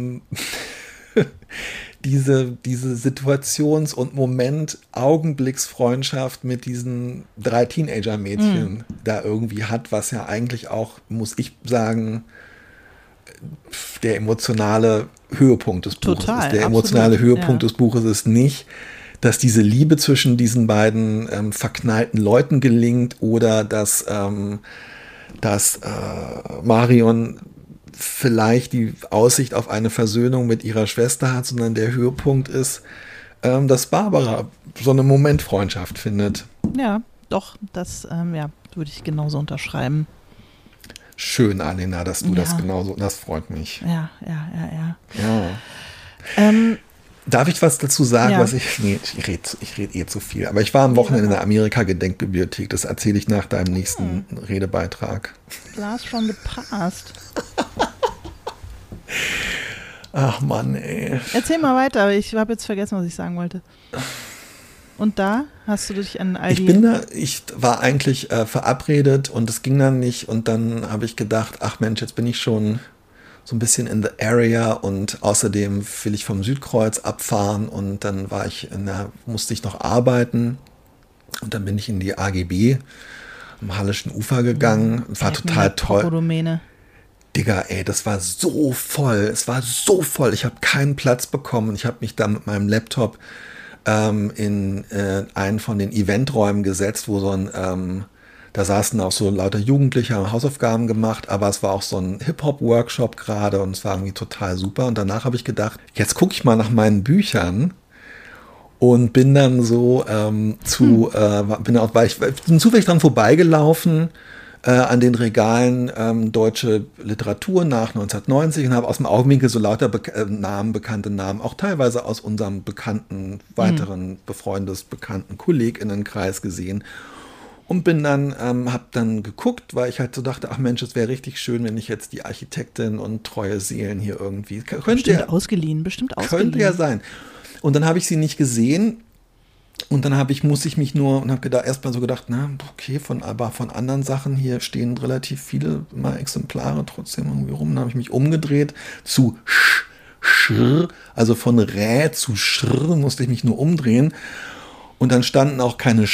Speaker 2: diese Situations- und Augenblicksfreundschaft mit diesen 3 Teenager-Mädchen da irgendwie hat, was ja eigentlich auch, muss ich sagen, der emotionale Höhepunkt des Buches ist. Der emotionale Höhepunkt des Buches ist nicht, dass diese Liebe zwischen diesen beiden verknallten Leuten gelingt oder dass Marion vielleicht die Aussicht auf eine Versöhnung mit ihrer Schwester hat, sondern der Höhepunkt ist, dass Barbara so eine Momentfreundschaft findet.
Speaker 1: Ja, doch, das würde ich genauso unterschreiben.
Speaker 2: Schön, Alena, dass du das genauso, das freut mich.
Speaker 1: Ja.
Speaker 2: Darf ich was dazu sagen, was ich rede eh zu viel, aber ich war am Wochenende in der Amerika-Gedenkbibliothek, das erzähle ich nach deinem nächsten Redebeitrag.
Speaker 1: Blast from the past.
Speaker 2: Ach Mann, ey.
Speaker 1: Erzähl mal weiter, ich habe jetzt vergessen, was ich sagen wollte. Und da hast du dich an all die...
Speaker 2: Ich war eigentlich verabredet und es ging dann nicht und dann habe ich gedacht, ach Mensch, jetzt bin ich schon so ein bisschen in the area und außerdem will ich vom Südkreuz abfahren und dann musste ich noch arbeiten und dann bin ich in die AGB am Hallischen Ufer gegangen. War total toll. Digga, ey, das war so voll. Es war so voll. Ich habe keinen Platz bekommen. Ich habe mich da mit meinem Laptop in einen von den Eventräumen gesetzt, wo da saßen auch so lauter Jugendliche, haben Hausaufgaben gemacht, aber es war auch so ein Hip-Hop-Workshop gerade und es war irgendwie total super. Und danach habe ich gedacht, jetzt gucke ich mal nach meinen Büchern und bin dann so bin zufällig dran vorbeigelaufen an den Regalen deutsche Literatur nach 1990 und habe aus dem Augenwinkel so lauter bekannte Namen, auch teilweise aus unserem weiteren befreundesbekannten KollegInnenkreis gesehen. Und bin dann, hab dann geguckt, weil ich halt so dachte, ach Mensch, es wäre richtig schön, wenn ich jetzt die Architektin und treue Seelen hier irgendwie...
Speaker 1: Bestimmt ausgeliehen.
Speaker 2: Könnte ja sein. Und dann habe ich sie nicht gesehen und dann musste ich mich nur und habe erstmal so gedacht, na okay, aber von anderen Sachen hier stehen relativ viele mal Exemplare trotzdem irgendwie rum. Dann habe ich mich umgedreht zu Schr, also von Rä zu Schr musste ich mich nur umdrehen. Und dann standen auch keine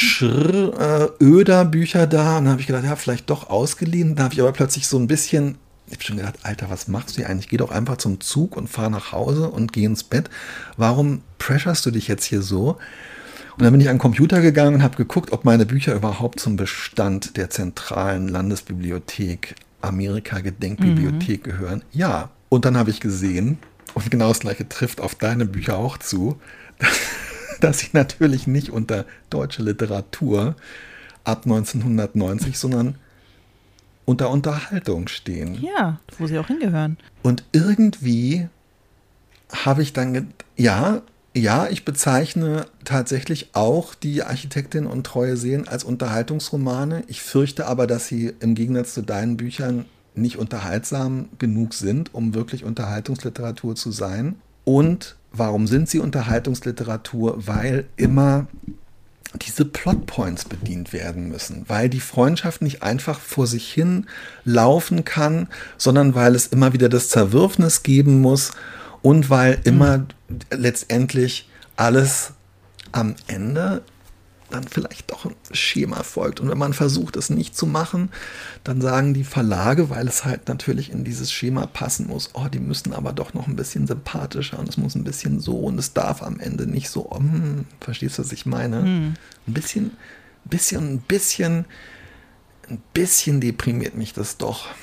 Speaker 2: Öder-Bücher da. Und dann habe ich gedacht, ja, vielleicht doch ausgeliehen. Dann habe ich aber plötzlich so ein bisschen, ich habe schon gedacht, Alter, was machst du hier eigentlich? Geh doch einfach zum Zug und fahr nach Hause und geh ins Bett. Warum pressurst du dich jetzt hier so? Und dann bin ich an den Computer gegangen und habe geguckt, ob meine Bücher überhaupt zum Bestand der zentralen Landesbibliothek, Amerika-Gedenkbibliothek gehören. Ja. Und dann habe ich gesehen, und genau das Gleiche trifft auf deine Bücher auch zu, dass sie natürlich nicht unter deutsche Literatur ab 1990, sondern unter Unterhaltung stehen.
Speaker 1: Ja, wo sie auch hingehören.
Speaker 2: Und irgendwie habe ich dann, ich bezeichne tatsächlich auch die Architektin und Treue Seelen als Unterhaltungsromane. Ich fürchte aber, dass sie im Gegensatz zu deinen Büchern nicht unterhaltsam genug sind, um wirklich Unterhaltungsliteratur zu sein. Und warum sind sie Unterhaltungsliteratur? Weil immer diese Plotpoints bedient werden müssen, weil die Freundschaft nicht einfach vor sich hin laufen kann, sondern weil es immer wieder das Zerwürfnis geben muss und weil immer letztendlich alles am Ende dann vielleicht doch ein Schema folgt. Und wenn man versucht, es nicht zu machen, dann sagen die Verlage, weil es halt natürlich in dieses Schema passen muss, oh, die müssen aber doch noch ein bisschen sympathischer und es muss ein bisschen so und es darf am Ende nicht so, verstehst du, was ich meine? Ein bisschen deprimiert mich das doch.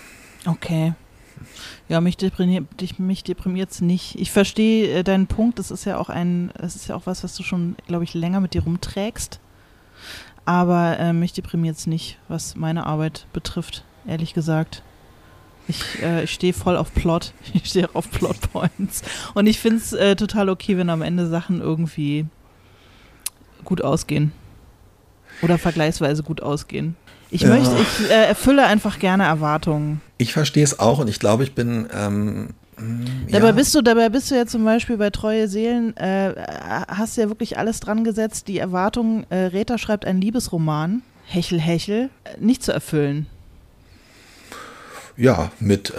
Speaker 1: Okay. Ja, mich deprimiert es nicht. Ich verstehe deinen Punkt. Es ist ja auch was du schon, glaube ich, länger mit dir rumträgst. Aber mich deprimiert es nicht, was meine Arbeit betrifft, ehrlich gesagt. Ich stehe voll auf Plot. Ich stehe auch auf Plotpoints. Und ich finde es total okay, wenn am Ende Sachen irgendwie gut ausgehen. Oder vergleichsweise gut ausgehen. Ich erfülle einfach gerne Erwartungen.
Speaker 2: Ich verstehe es auch und ich glaube, ich bin
Speaker 1: Dabei bist du ja zum Beispiel bei Treue Seelen, hast ja wirklich alles dran gesetzt, die Erwartung, Reta schreibt einen Liebesroman, Hechel, Hechel, nicht zu erfüllen.
Speaker 2: Ja, mit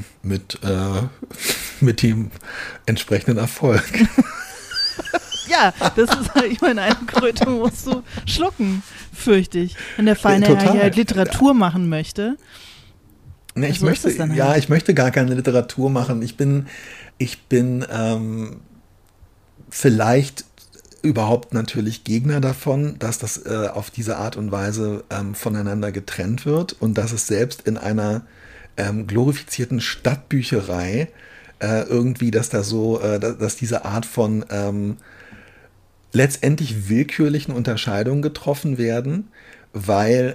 Speaker 2: dem entsprechenden Erfolg.
Speaker 1: Ja, das ist, ich meine, eine Kröte musst du schlucken, fürchte ich. Wenn der Feine Herr hier halt Literatur machen möchte.
Speaker 2: Nee, ich möchte gar keine Literatur machen. Ich bin vielleicht überhaupt natürlich Gegner davon, dass das auf diese Art und Weise voneinander getrennt wird und dass es selbst in einer glorifizierten Stadtbücherei irgendwie, dass diese Art von letztendlich willkürlichen Unterscheidungen getroffen werden, weil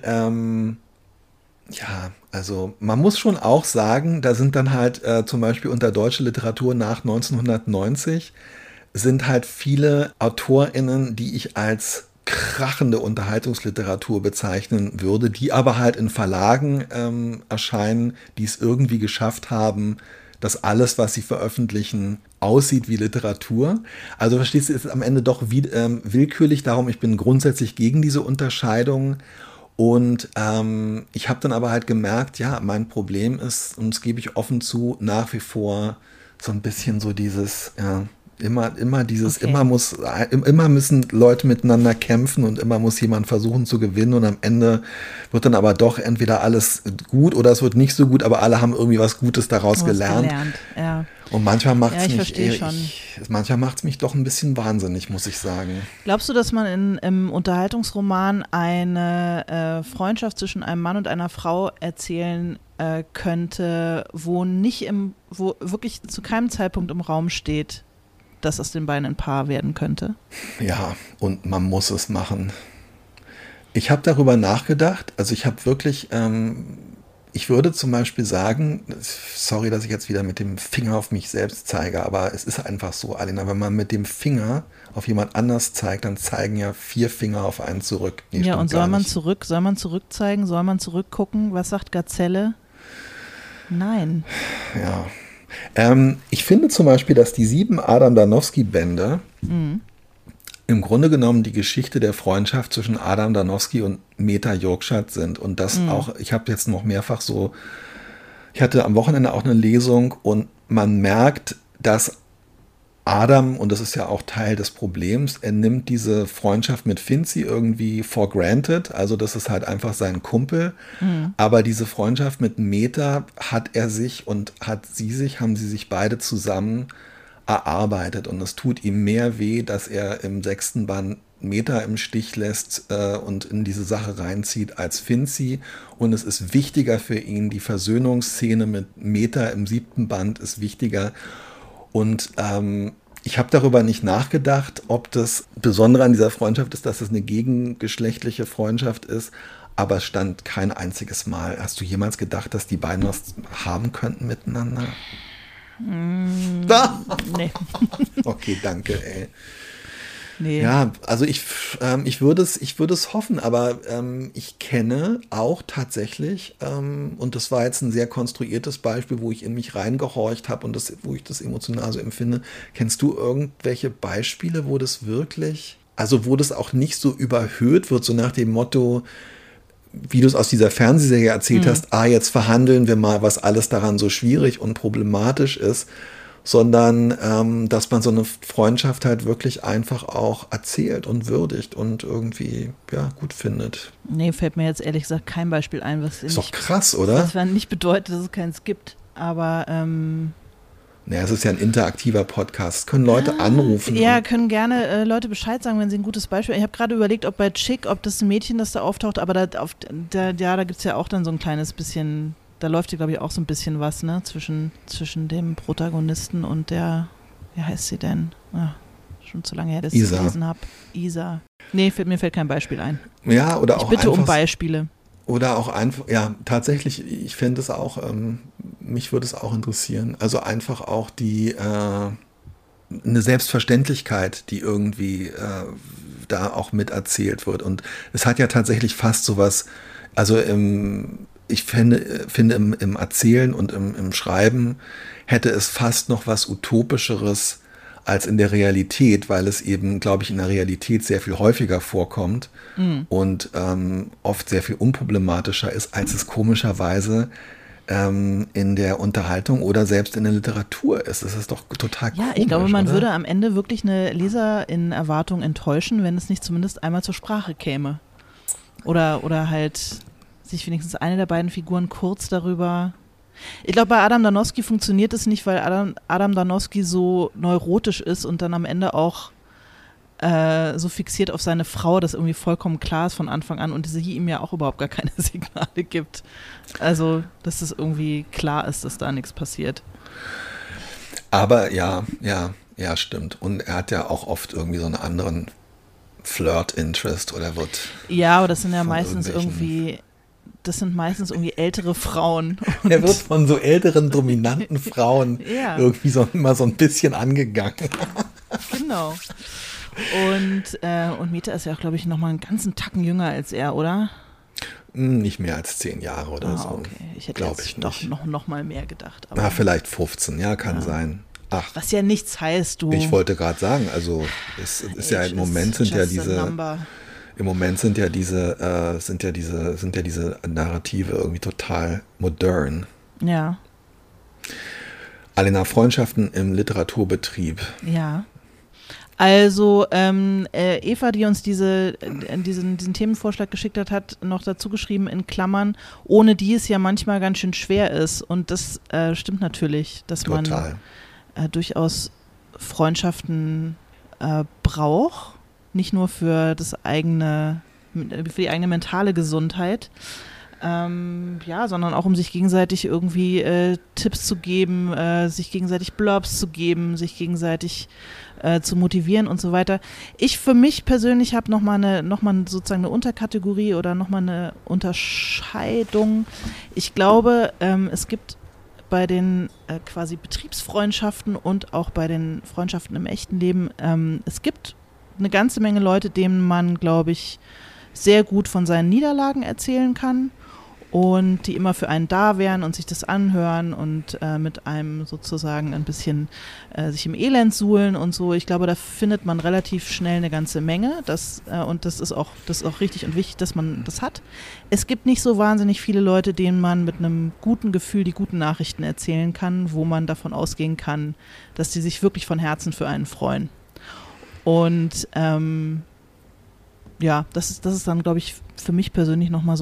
Speaker 2: also man muss schon auch sagen, da sind dann halt zum Beispiel unter deutsche Literatur nach 1990 sind halt viele AutorInnen, die ich als krachende Unterhaltungsliteratur bezeichnen würde, die aber halt in Verlagen erscheinen, die es irgendwie geschafft haben, dass alles, was sie veröffentlichen, aussieht wie Literatur. Also verstehst du, es ist am Ende doch willkürlich, darum ich bin grundsätzlich gegen diese Unterscheidung. Und ich habe dann aber halt gemerkt, ja, mein Problem ist, und das gebe ich offen zu, nach wie vor so ein bisschen so dieses, ja, immer müssen Leute miteinander kämpfen und immer muss jemand versuchen zu gewinnen und am Ende wird dann aber doch entweder alles gut oder es wird nicht so gut, aber alle haben irgendwie was Gutes daraus gelernt.
Speaker 1: Ja.
Speaker 2: Und manchmal macht es mich doch ein bisschen wahnsinnig, muss ich sagen.
Speaker 1: Glaubst du, dass man im Unterhaltungsroman eine Freundschaft zwischen einem Mann und einer Frau erzählen könnte, wo wirklich zu keinem Zeitpunkt im Raum steht, dass aus den beiden ein Paar werden könnte?
Speaker 2: Ja, und man muss es machen. Ich habe darüber nachgedacht, also ich habe wirklich, ich würde zum Beispiel sagen, sorry, dass ich jetzt wieder mit dem Finger auf mich selbst zeige, aber es ist einfach so, Alina, wenn man mit dem Finger auf jemand anders zeigt, dann zeigen ja 4 Finger auf einen zurück. Nee,
Speaker 1: ja, und soll man zurückzeigen, soll man zurückgucken? Was sagt Gazelle? Nein.
Speaker 2: Ja. Ich finde zum Beispiel, dass die 7 Adam Danowski-Bände im Grunde genommen die Geschichte der Freundschaft zwischen Adam Danowski und Meta Jokschat sind. Und das auch, ich habe jetzt noch mehrfach ich hatte am Wochenende auch eine Lesung und man merkt, dass Adam, und das ist ja auch Teil des Problems, er nimmt diese Freundschaft mit Finzi irgendwie for granted, also das ist halt einfach sein Kumpel, aber diese Freundschaft mit Meta haben sie sich beide zusammen erarbeitet und es tut ihm mehr weh, dass er im 6. Band Meta im Stich lässt und in diese Sache reinzieht als Finzi und es ist wichtiger für ihn, die Versöhnungsszene mit Meta im 7. Band ist wichtiger. Und ich habe darüber nicht nachgedacht, ob das Besondere an dieser Freundschaft ist, dass es eine gegengeschlechtliche Freundschaft ist, aber es stand kein einziges Mal. Hast du jemals gedacht, dass die beiden was haben könnten miteinander?
Speaker 1: Nee.
Speaker 2: Okay, danke, ey.
Speaker 1: Nee.
Speaker 2: Ja, also ich würde es hoffen, aber ich kenne auch tatsächlich, und das war jetzt ein sehr konstruiertes Beispiel, wo ich in mich reingehorcht habe und wo ich das emotional so empfinde. Kennst du irgendwelche Beispiele, wo das wirklich, also wo das auch nicht so überhöht wird, so nach dem Motto, wie du es aus dieser Fernsehserie erzählt hast, jetzt verhandeln wir mal, was alles daran so schwierig und problematisch ist, sondern dass man so eine Freundschaft halt wirklich einfach auch erzählt und würdigt und irgendwie gut findet.
Speaker 1: Nee, fällt mir jetzt ehrlich gesagt kein Beispiel ein, was
Speaker 2: ist doch krass, oder?
Speaker 1: Das nicht bedeutet, dass es keins gibt, aber
Speaker 2: es ist ja ein interaktiver Podcast. Können Leute anrufen?
Speaker 1: Ja, können gerne Leute Bescheid sagen, wenn sie ein gutes Beispiel. Ich habe gerade überlegt, ob das ein Mädchen, das da auftaucht, aber da gibt es ja auch dann so ein kleines bisschen da läuft ja, glaube ich, auch so ein bisschen was, ne, zwischen dem Protagonisten und der, wie heißt sie denn? Schon zu lange her, dass ich
Speaker 2: Isa.
Speaker 1: gelesen habe. Isa. Nee, mir fällt kein Beispiel ein.
Speaker 2: Ja, oder auch
Speaker 1: Ich bitte
Speaker 2: einfach,
Speaker 1: um Beispiele.
Speaker 2: Oder auch einfach, ja, tatsächlich, ich fände es auch, mich würde es auch interessieren. Also einfach auch eine Selbstverständlichkeit, die irgendwie da auch mit erzählt wird. Und es hat ja tatsächlich fast sowas, also ich finde im Erzählen und im Schreiben hätte es fast noch was Utopischeres als in der Realität, weil es eben, glaube ich, in der Realität sehr viel häufiger vorkommt und oft sehr viel unproblematischer ist, als es komischerweise in der Unterhaltung oder selbst in der Literatur ist. Das ist doch total komisch.
Speaker 1: Ja, ich glaube, man
Speaker 2: oder?
Speaker 1: würde am Ende wirklich eine Leserinnenerwartung enttäuschen, wenn es nicht zumindest einmal zur Sprache käme. Oder halt sich wenigstens eine der beiden Figuren kurz darüber. Ich glaube, bei Adam Danowski funktioniert es nicht, weil Adam Danowski so neurotisch ist und dann am Ende auch so fixiert auf seine Frau, dass irgendwie vollkommen klar ist von Anfang an und sie ihm ja auch überhaupt gar keine Signale gibt. Also, dass es irgendwie klar ist, dass da nichts passiert.
Speaker 2: Aber ja, stimmt. Und er hat ja auch oft irgendwie so einen anderen Flirt-Interest oder wird.
Speaker 1: Ja, aber das sind ja
Speaker 2: von
Speaker 1: meistens irgendwie ältere Frauen.
Speaker 2: Er wird von so älteren, dominanten Frauen
Speaker 1: Ja.
Speaker 2: irgendwie immer so ein bisschen angegangen.
Speaker 1: Genau. Und Meta ist ja auch, glaube ich, nochmal einen ganzen Tacken jünger als er, oder?
Speaker 2: Nicht mehr als 10 Jahre oder so.
Speaker 1: Okay. Ich hätte
Speaker 2: Glaube
Speaker 1: jetzt
Speaker 2: ich
Speaker 1: doch
Speaker 2: nicht.
Speaker 1: noch mal mehr gedacht. Aber
Speaker 2: Vielleicht 15, ja, kann sein. Ach,
Speaker 1: was ja nichts heißt, du.
Speaker 2: ich wollte gerade sagen, also es ist ja im Moment sind ja diese Narrative irgendwie total modern.
Speaker 1: Ja,
Speaker 2: Alena, Freundschaften im Literaturbetrieb.
Speaker 1: ja. Also Eva, die uns diesen Themenvorschlag geschickt hat noch dazu geschrieben in Klammern, ohne die es ja manchmal ganz schön schwer ist. Und das stimmt natürlich, dass
Speaker 2: Total.
Speaker 1: man durchaus Freundschaften braucht, nicht nur für die eigene mentale Gesundheit, sondern auch um sich gegenseitig irgendwie Tipps zu geben, sich gegenseitig Blurbs zu geben, sich gegenseitig zu motivieren und so weiter. Ich für mich persönlich habe nochmal sozusagen eine Unterkategorie oder nochmal eine Unterscheidung. Ich glaube, es gibt bei den quasi Betriebsfreundschaften und auch bei den Freundschaften im echten Leben, es gibt eine ganze Menge Leute, denen man, glaube ich, sehr gut von seinen Niederlagen erzählen kann und die immer für einen da wären und sich das anhören und mit einem sozusagen ein bisschen sich im Elend suhlen und so. Ich glaube, da findet man relativ schnell eine ganze Menge und das ist auch richtig und wichtig, dass man das hat. Es gibt nicht so wahnsinnig viele Leute, denen man mit einem guten Gefühl die guten Nachrichten erzählen kann, wo man davon ausgehen kann, dass die sich wirklich von Herzen für einen freuen. Und das ist dann, glaube ich, für mich persönlich nochmal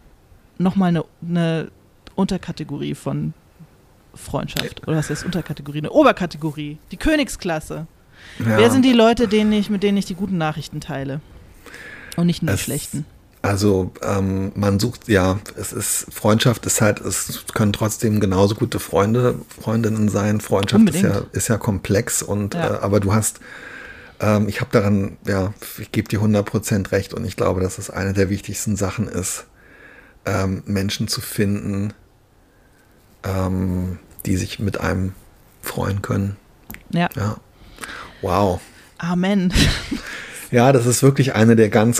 Speaker 1: eine Unterkategorie von Freundschaft. Oder was heißt Unterkategorie? Eine Oberkategorie. Die Königsklasse.
Speaker 2: Ja.
Speaker 1: Wer sind die Leute, mit denen ich die guten Nachrichten teile? Und nicht nur die schlechten.
Speaker 2: Also man sucht, Freundschaft ist halt, es können trotzdem genauso gute Freundinnen sein. Freundschaft ist ja komplex und aber du hast ich habe daran, ich gebe dir 100% recht und ich glaube, dass es eine der wichtigsten Sachen ist, Menschen zu finden, die sich mit einem freuen können.
Speaker 1: Ja.
Speaker 2: Wow.
Speaker 1: Amen.
Speaker 2: Ja, das ist wirklich eine der ganz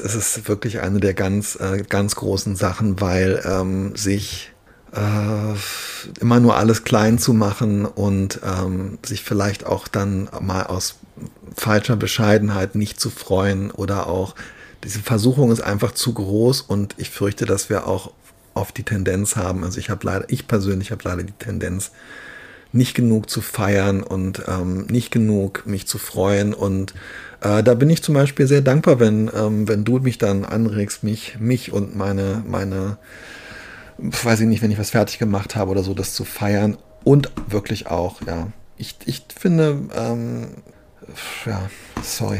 Speaker 2: großen Sachen, weil sich immer nur alles klein zu machen und sich vielleicht auch dann mal aus falscher Bescheidenheit nicht zu freuen oder auch diese Versuchung ist einfach zu groß und ich fürchte, dass wir auch oft die Tendenz haben, also ich persönlich habe leider die Tendenz, nicht genug zu feiern und nicht genug mich zu freuen und da bin ich zum Beispiel sehr dankbar, wenn du mich dann anregst, mich und meine weiß ich nicht, wenn ich was fertig gemacht habe oder so, das zu feiern und wirklich auch, ich finde, sorry.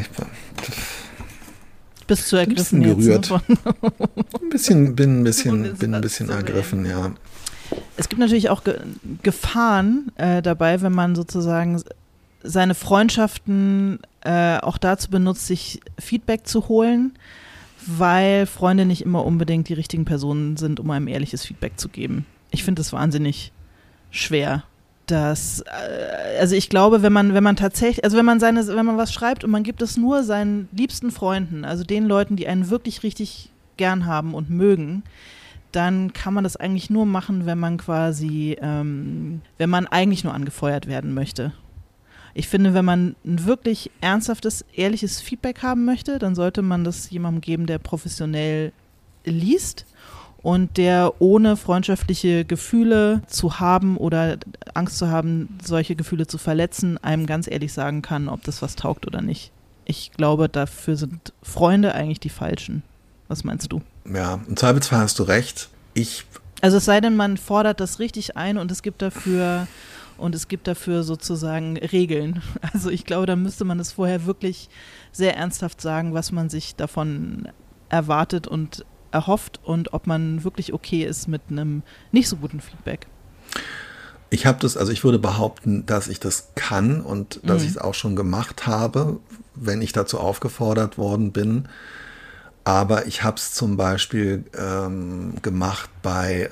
Speaker 1: Bist du ergriffen
Speaker 2: gerührt.
Speaker 1: jetzt? Ne?
Speaker 2: Bin ein bisschen ergriffen, ja.
Speaker 1: Es gibt natürlich auch Gefahren dabei, wenn man sozusagen seine Freundschaften auch dazu benutzt, sich Feedback zu holen, weil Freunde nicht immer unbedingt die richtigen Personen sind, um einem ehrliches Feedback zu geben. Ich finde das wahnsinnig schwer. Also ich glaube, wenn man tatsächlich, also wenn man was schreibt und man gibt es nur seinen liebsten Freunden, also den Leuten, die einen wirklich richtig gern haben und mögen, dann kann man das eigentlich nur machen, wenn man quasi, wenn man eigentlich nur angefeuert werden möchte. Ich finde, wenn man ein wirklich ernsthaftes, ehrliches Feedback haben möchte, dann sollte man das jemandem geben, der professionell liest und der ohne freundschaftliche Gefühle zu haben oder Angst zu haben, solche Gefühle zu verletzen, einem ganz ehrlich sagen kann, ob das was taugt oder nicht. Ich glaube, dafür sind Freunde eigentlich die Falschen. Was meinst du?
Speaker 2: Ja, im Zweifelsfall hast du recht.
Speaker 1: Also es sei denn, man fordert das richtig ein und es gibt dafür sozusagen Regeln. Also ich glaube, da müsste man es vorher wirklich sehr ernsthaft sagen, was man sich davon erwartet und erhofft und ob man wirklich okay ist mit einem nicht so guten Feedback.
Speaker 2: Ich würde behaupten, dass ich das kann und dass ich es auch schon gemacht habe, wenn ich dazu aufgefordert worden bin. Aber ich habe es zum Beispiel gemacht bei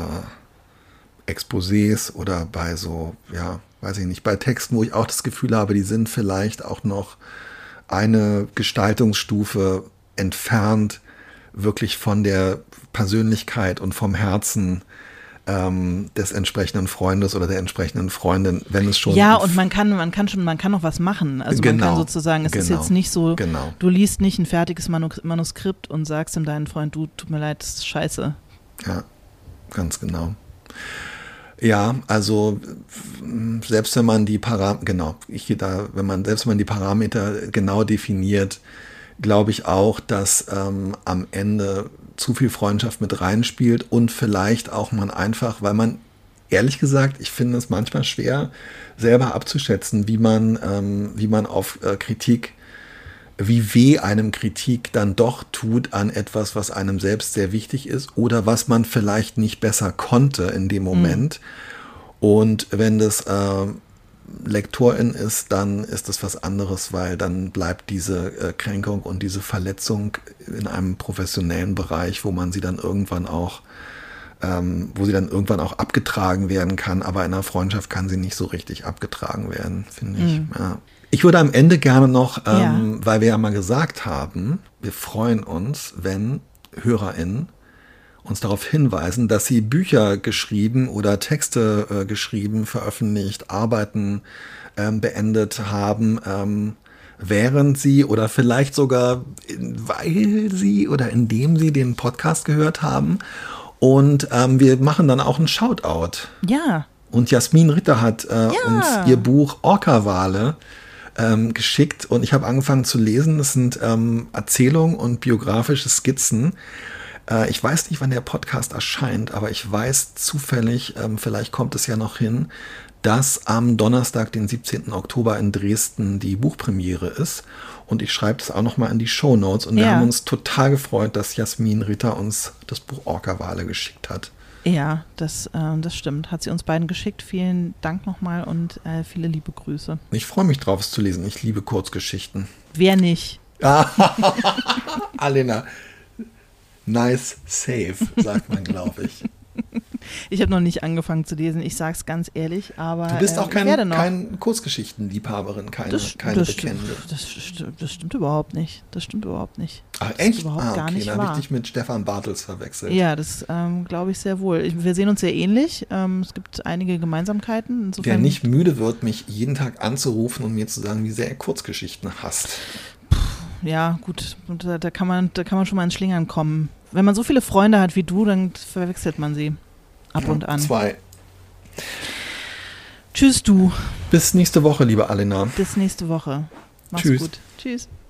Speaker 2: Exposés oder bei so, ja, weiß ich nicht, bei Texten, wo ich auch das Gefühl habe, die sind vielleicht auch noch eine Gestaltungsstufe entfernt, wirklich von der Persönlichkeit und vom Herzen des entsprechenden Freundes oder der entsprechenden Freundin, wenn es schon...
Speaker 1: Ja, und man kann noch was machen. Also man kann sozusagen, ist jetzt nicht so, du liest nicht ein fertiges Manuskript und sagst dem deinen Freund, du, tut mir leid, das ist scheiße.
Speaker 2: Ja, ganz genau. Ja, also selbst wenn man die Parameter genau definiert, glaube ich auch, dass am Ende zu viel Freundschaft mit reinspielt und vielleicht auch man einfach, weil man, ehrlich gesagt, ich finde es manchmal schwer, selber abzuschätzen, wie man auf Kritik, wie weh einem Kritik dann doch tut an etwas, was einem selbst sehr wichtig ist oder was man vielleicht nicht besser konnte in dem Moment. Und wenn das Lektorin ist, dann ist das was anderes, weil dann bleibt diese Kränkung und diese Verletzung in einem professionellen Bereich, wo sie dann irgendwann auch abgetragen werden kann, aber in einer Freundschaft kann sie nicht so richtig abgetragen werden, finde ich. Ja. Ich würde am Ende gerne noch, weil wir ja mal gesagt haben, wir freuen uns, wenn HörerInnen uns darauf hinweisen, dass sie Bücher geschrieben oder Texte geschrieben, veröffentlicht, Arbeiten beendet haben, während sie oder vielleicht sogar, weil sie oder indem sie den Podcast gehört haben. Und wir machen dann auch einen Shoutout.
Speaker 1: Ja.
Speaker 2: Und Jasmin Ritter hat uns ihr Buch Orca-Wale geschickt und ich habe angefangen zu lesen. Das sind Erzählungen und biografische Skizzen. Ich weiß nicht, wann der Podcast erscheint, aber ich weiß zufällig, vielleicht kommt es ja noch hin, dass am Donnerstag, den 17. Oktober in Dresden die Buchpremiere ist. Und ich schreibe das auch nochmal in die Shownotes. Und wir haben uns total gefreut, dass Jasmin Ritter uns das Buch Orca-Wale geschickt hat.
Speaker 1: Ja, das stimmt. Hat sie uns beiden geschickt. Vielen Dank nochmal und viele liebe Grüße.
Speaker 2: Ich freue mich drauf, es zu lesen. Ich liebe Kurzgeschichten.
Speaker 1: Wer nicht?
Speaker 2: Alena. Nice save, sagt man, glaube ich.
Speaker 1: Ich habe noch nicht angefangen zu lesen, ich sage es ganz ehrlich, aber
Speaker 2: du bist auch kein Kurzgeschichtenliebhaberin, keine Bekennende.
Speaker 1: Das stimmt überhaupt nicht.
Speaker 2: Ach echt?
Speaker 1: Gar nicht
Speaker 2: dann
Speaker 1: wahr.
Speaker 2: habe ich dich mit Stefan Bartels verwechselt.
Speaker 1: Ja, das glaube ich sehr wohl. Wir sehen uns sehr ähnlich. Es gibt einige Gemeinsamkeiten. Insofern,
Speaker 2: der nicht müde wird, mich jeden Tag anzurufen und mir zu sagen, wie sehr er Kurzgeschichten hasst.
Speaker 1: Ja, gut, da kann man schon mal ins Schlingern kommen. Wenn man so viele Freunde hat wie du, dann verwechselt man sie ab und an.
Speaker 2: 2.
Speaker 1: Tschüss, du.
Speaker 2: Bis nächste Woche, liebe Alena.
Speaker 1: Bis nächste Woche. Mach's
Speaker 2: Tschüss.
Speaker 1: gut. Tschüss.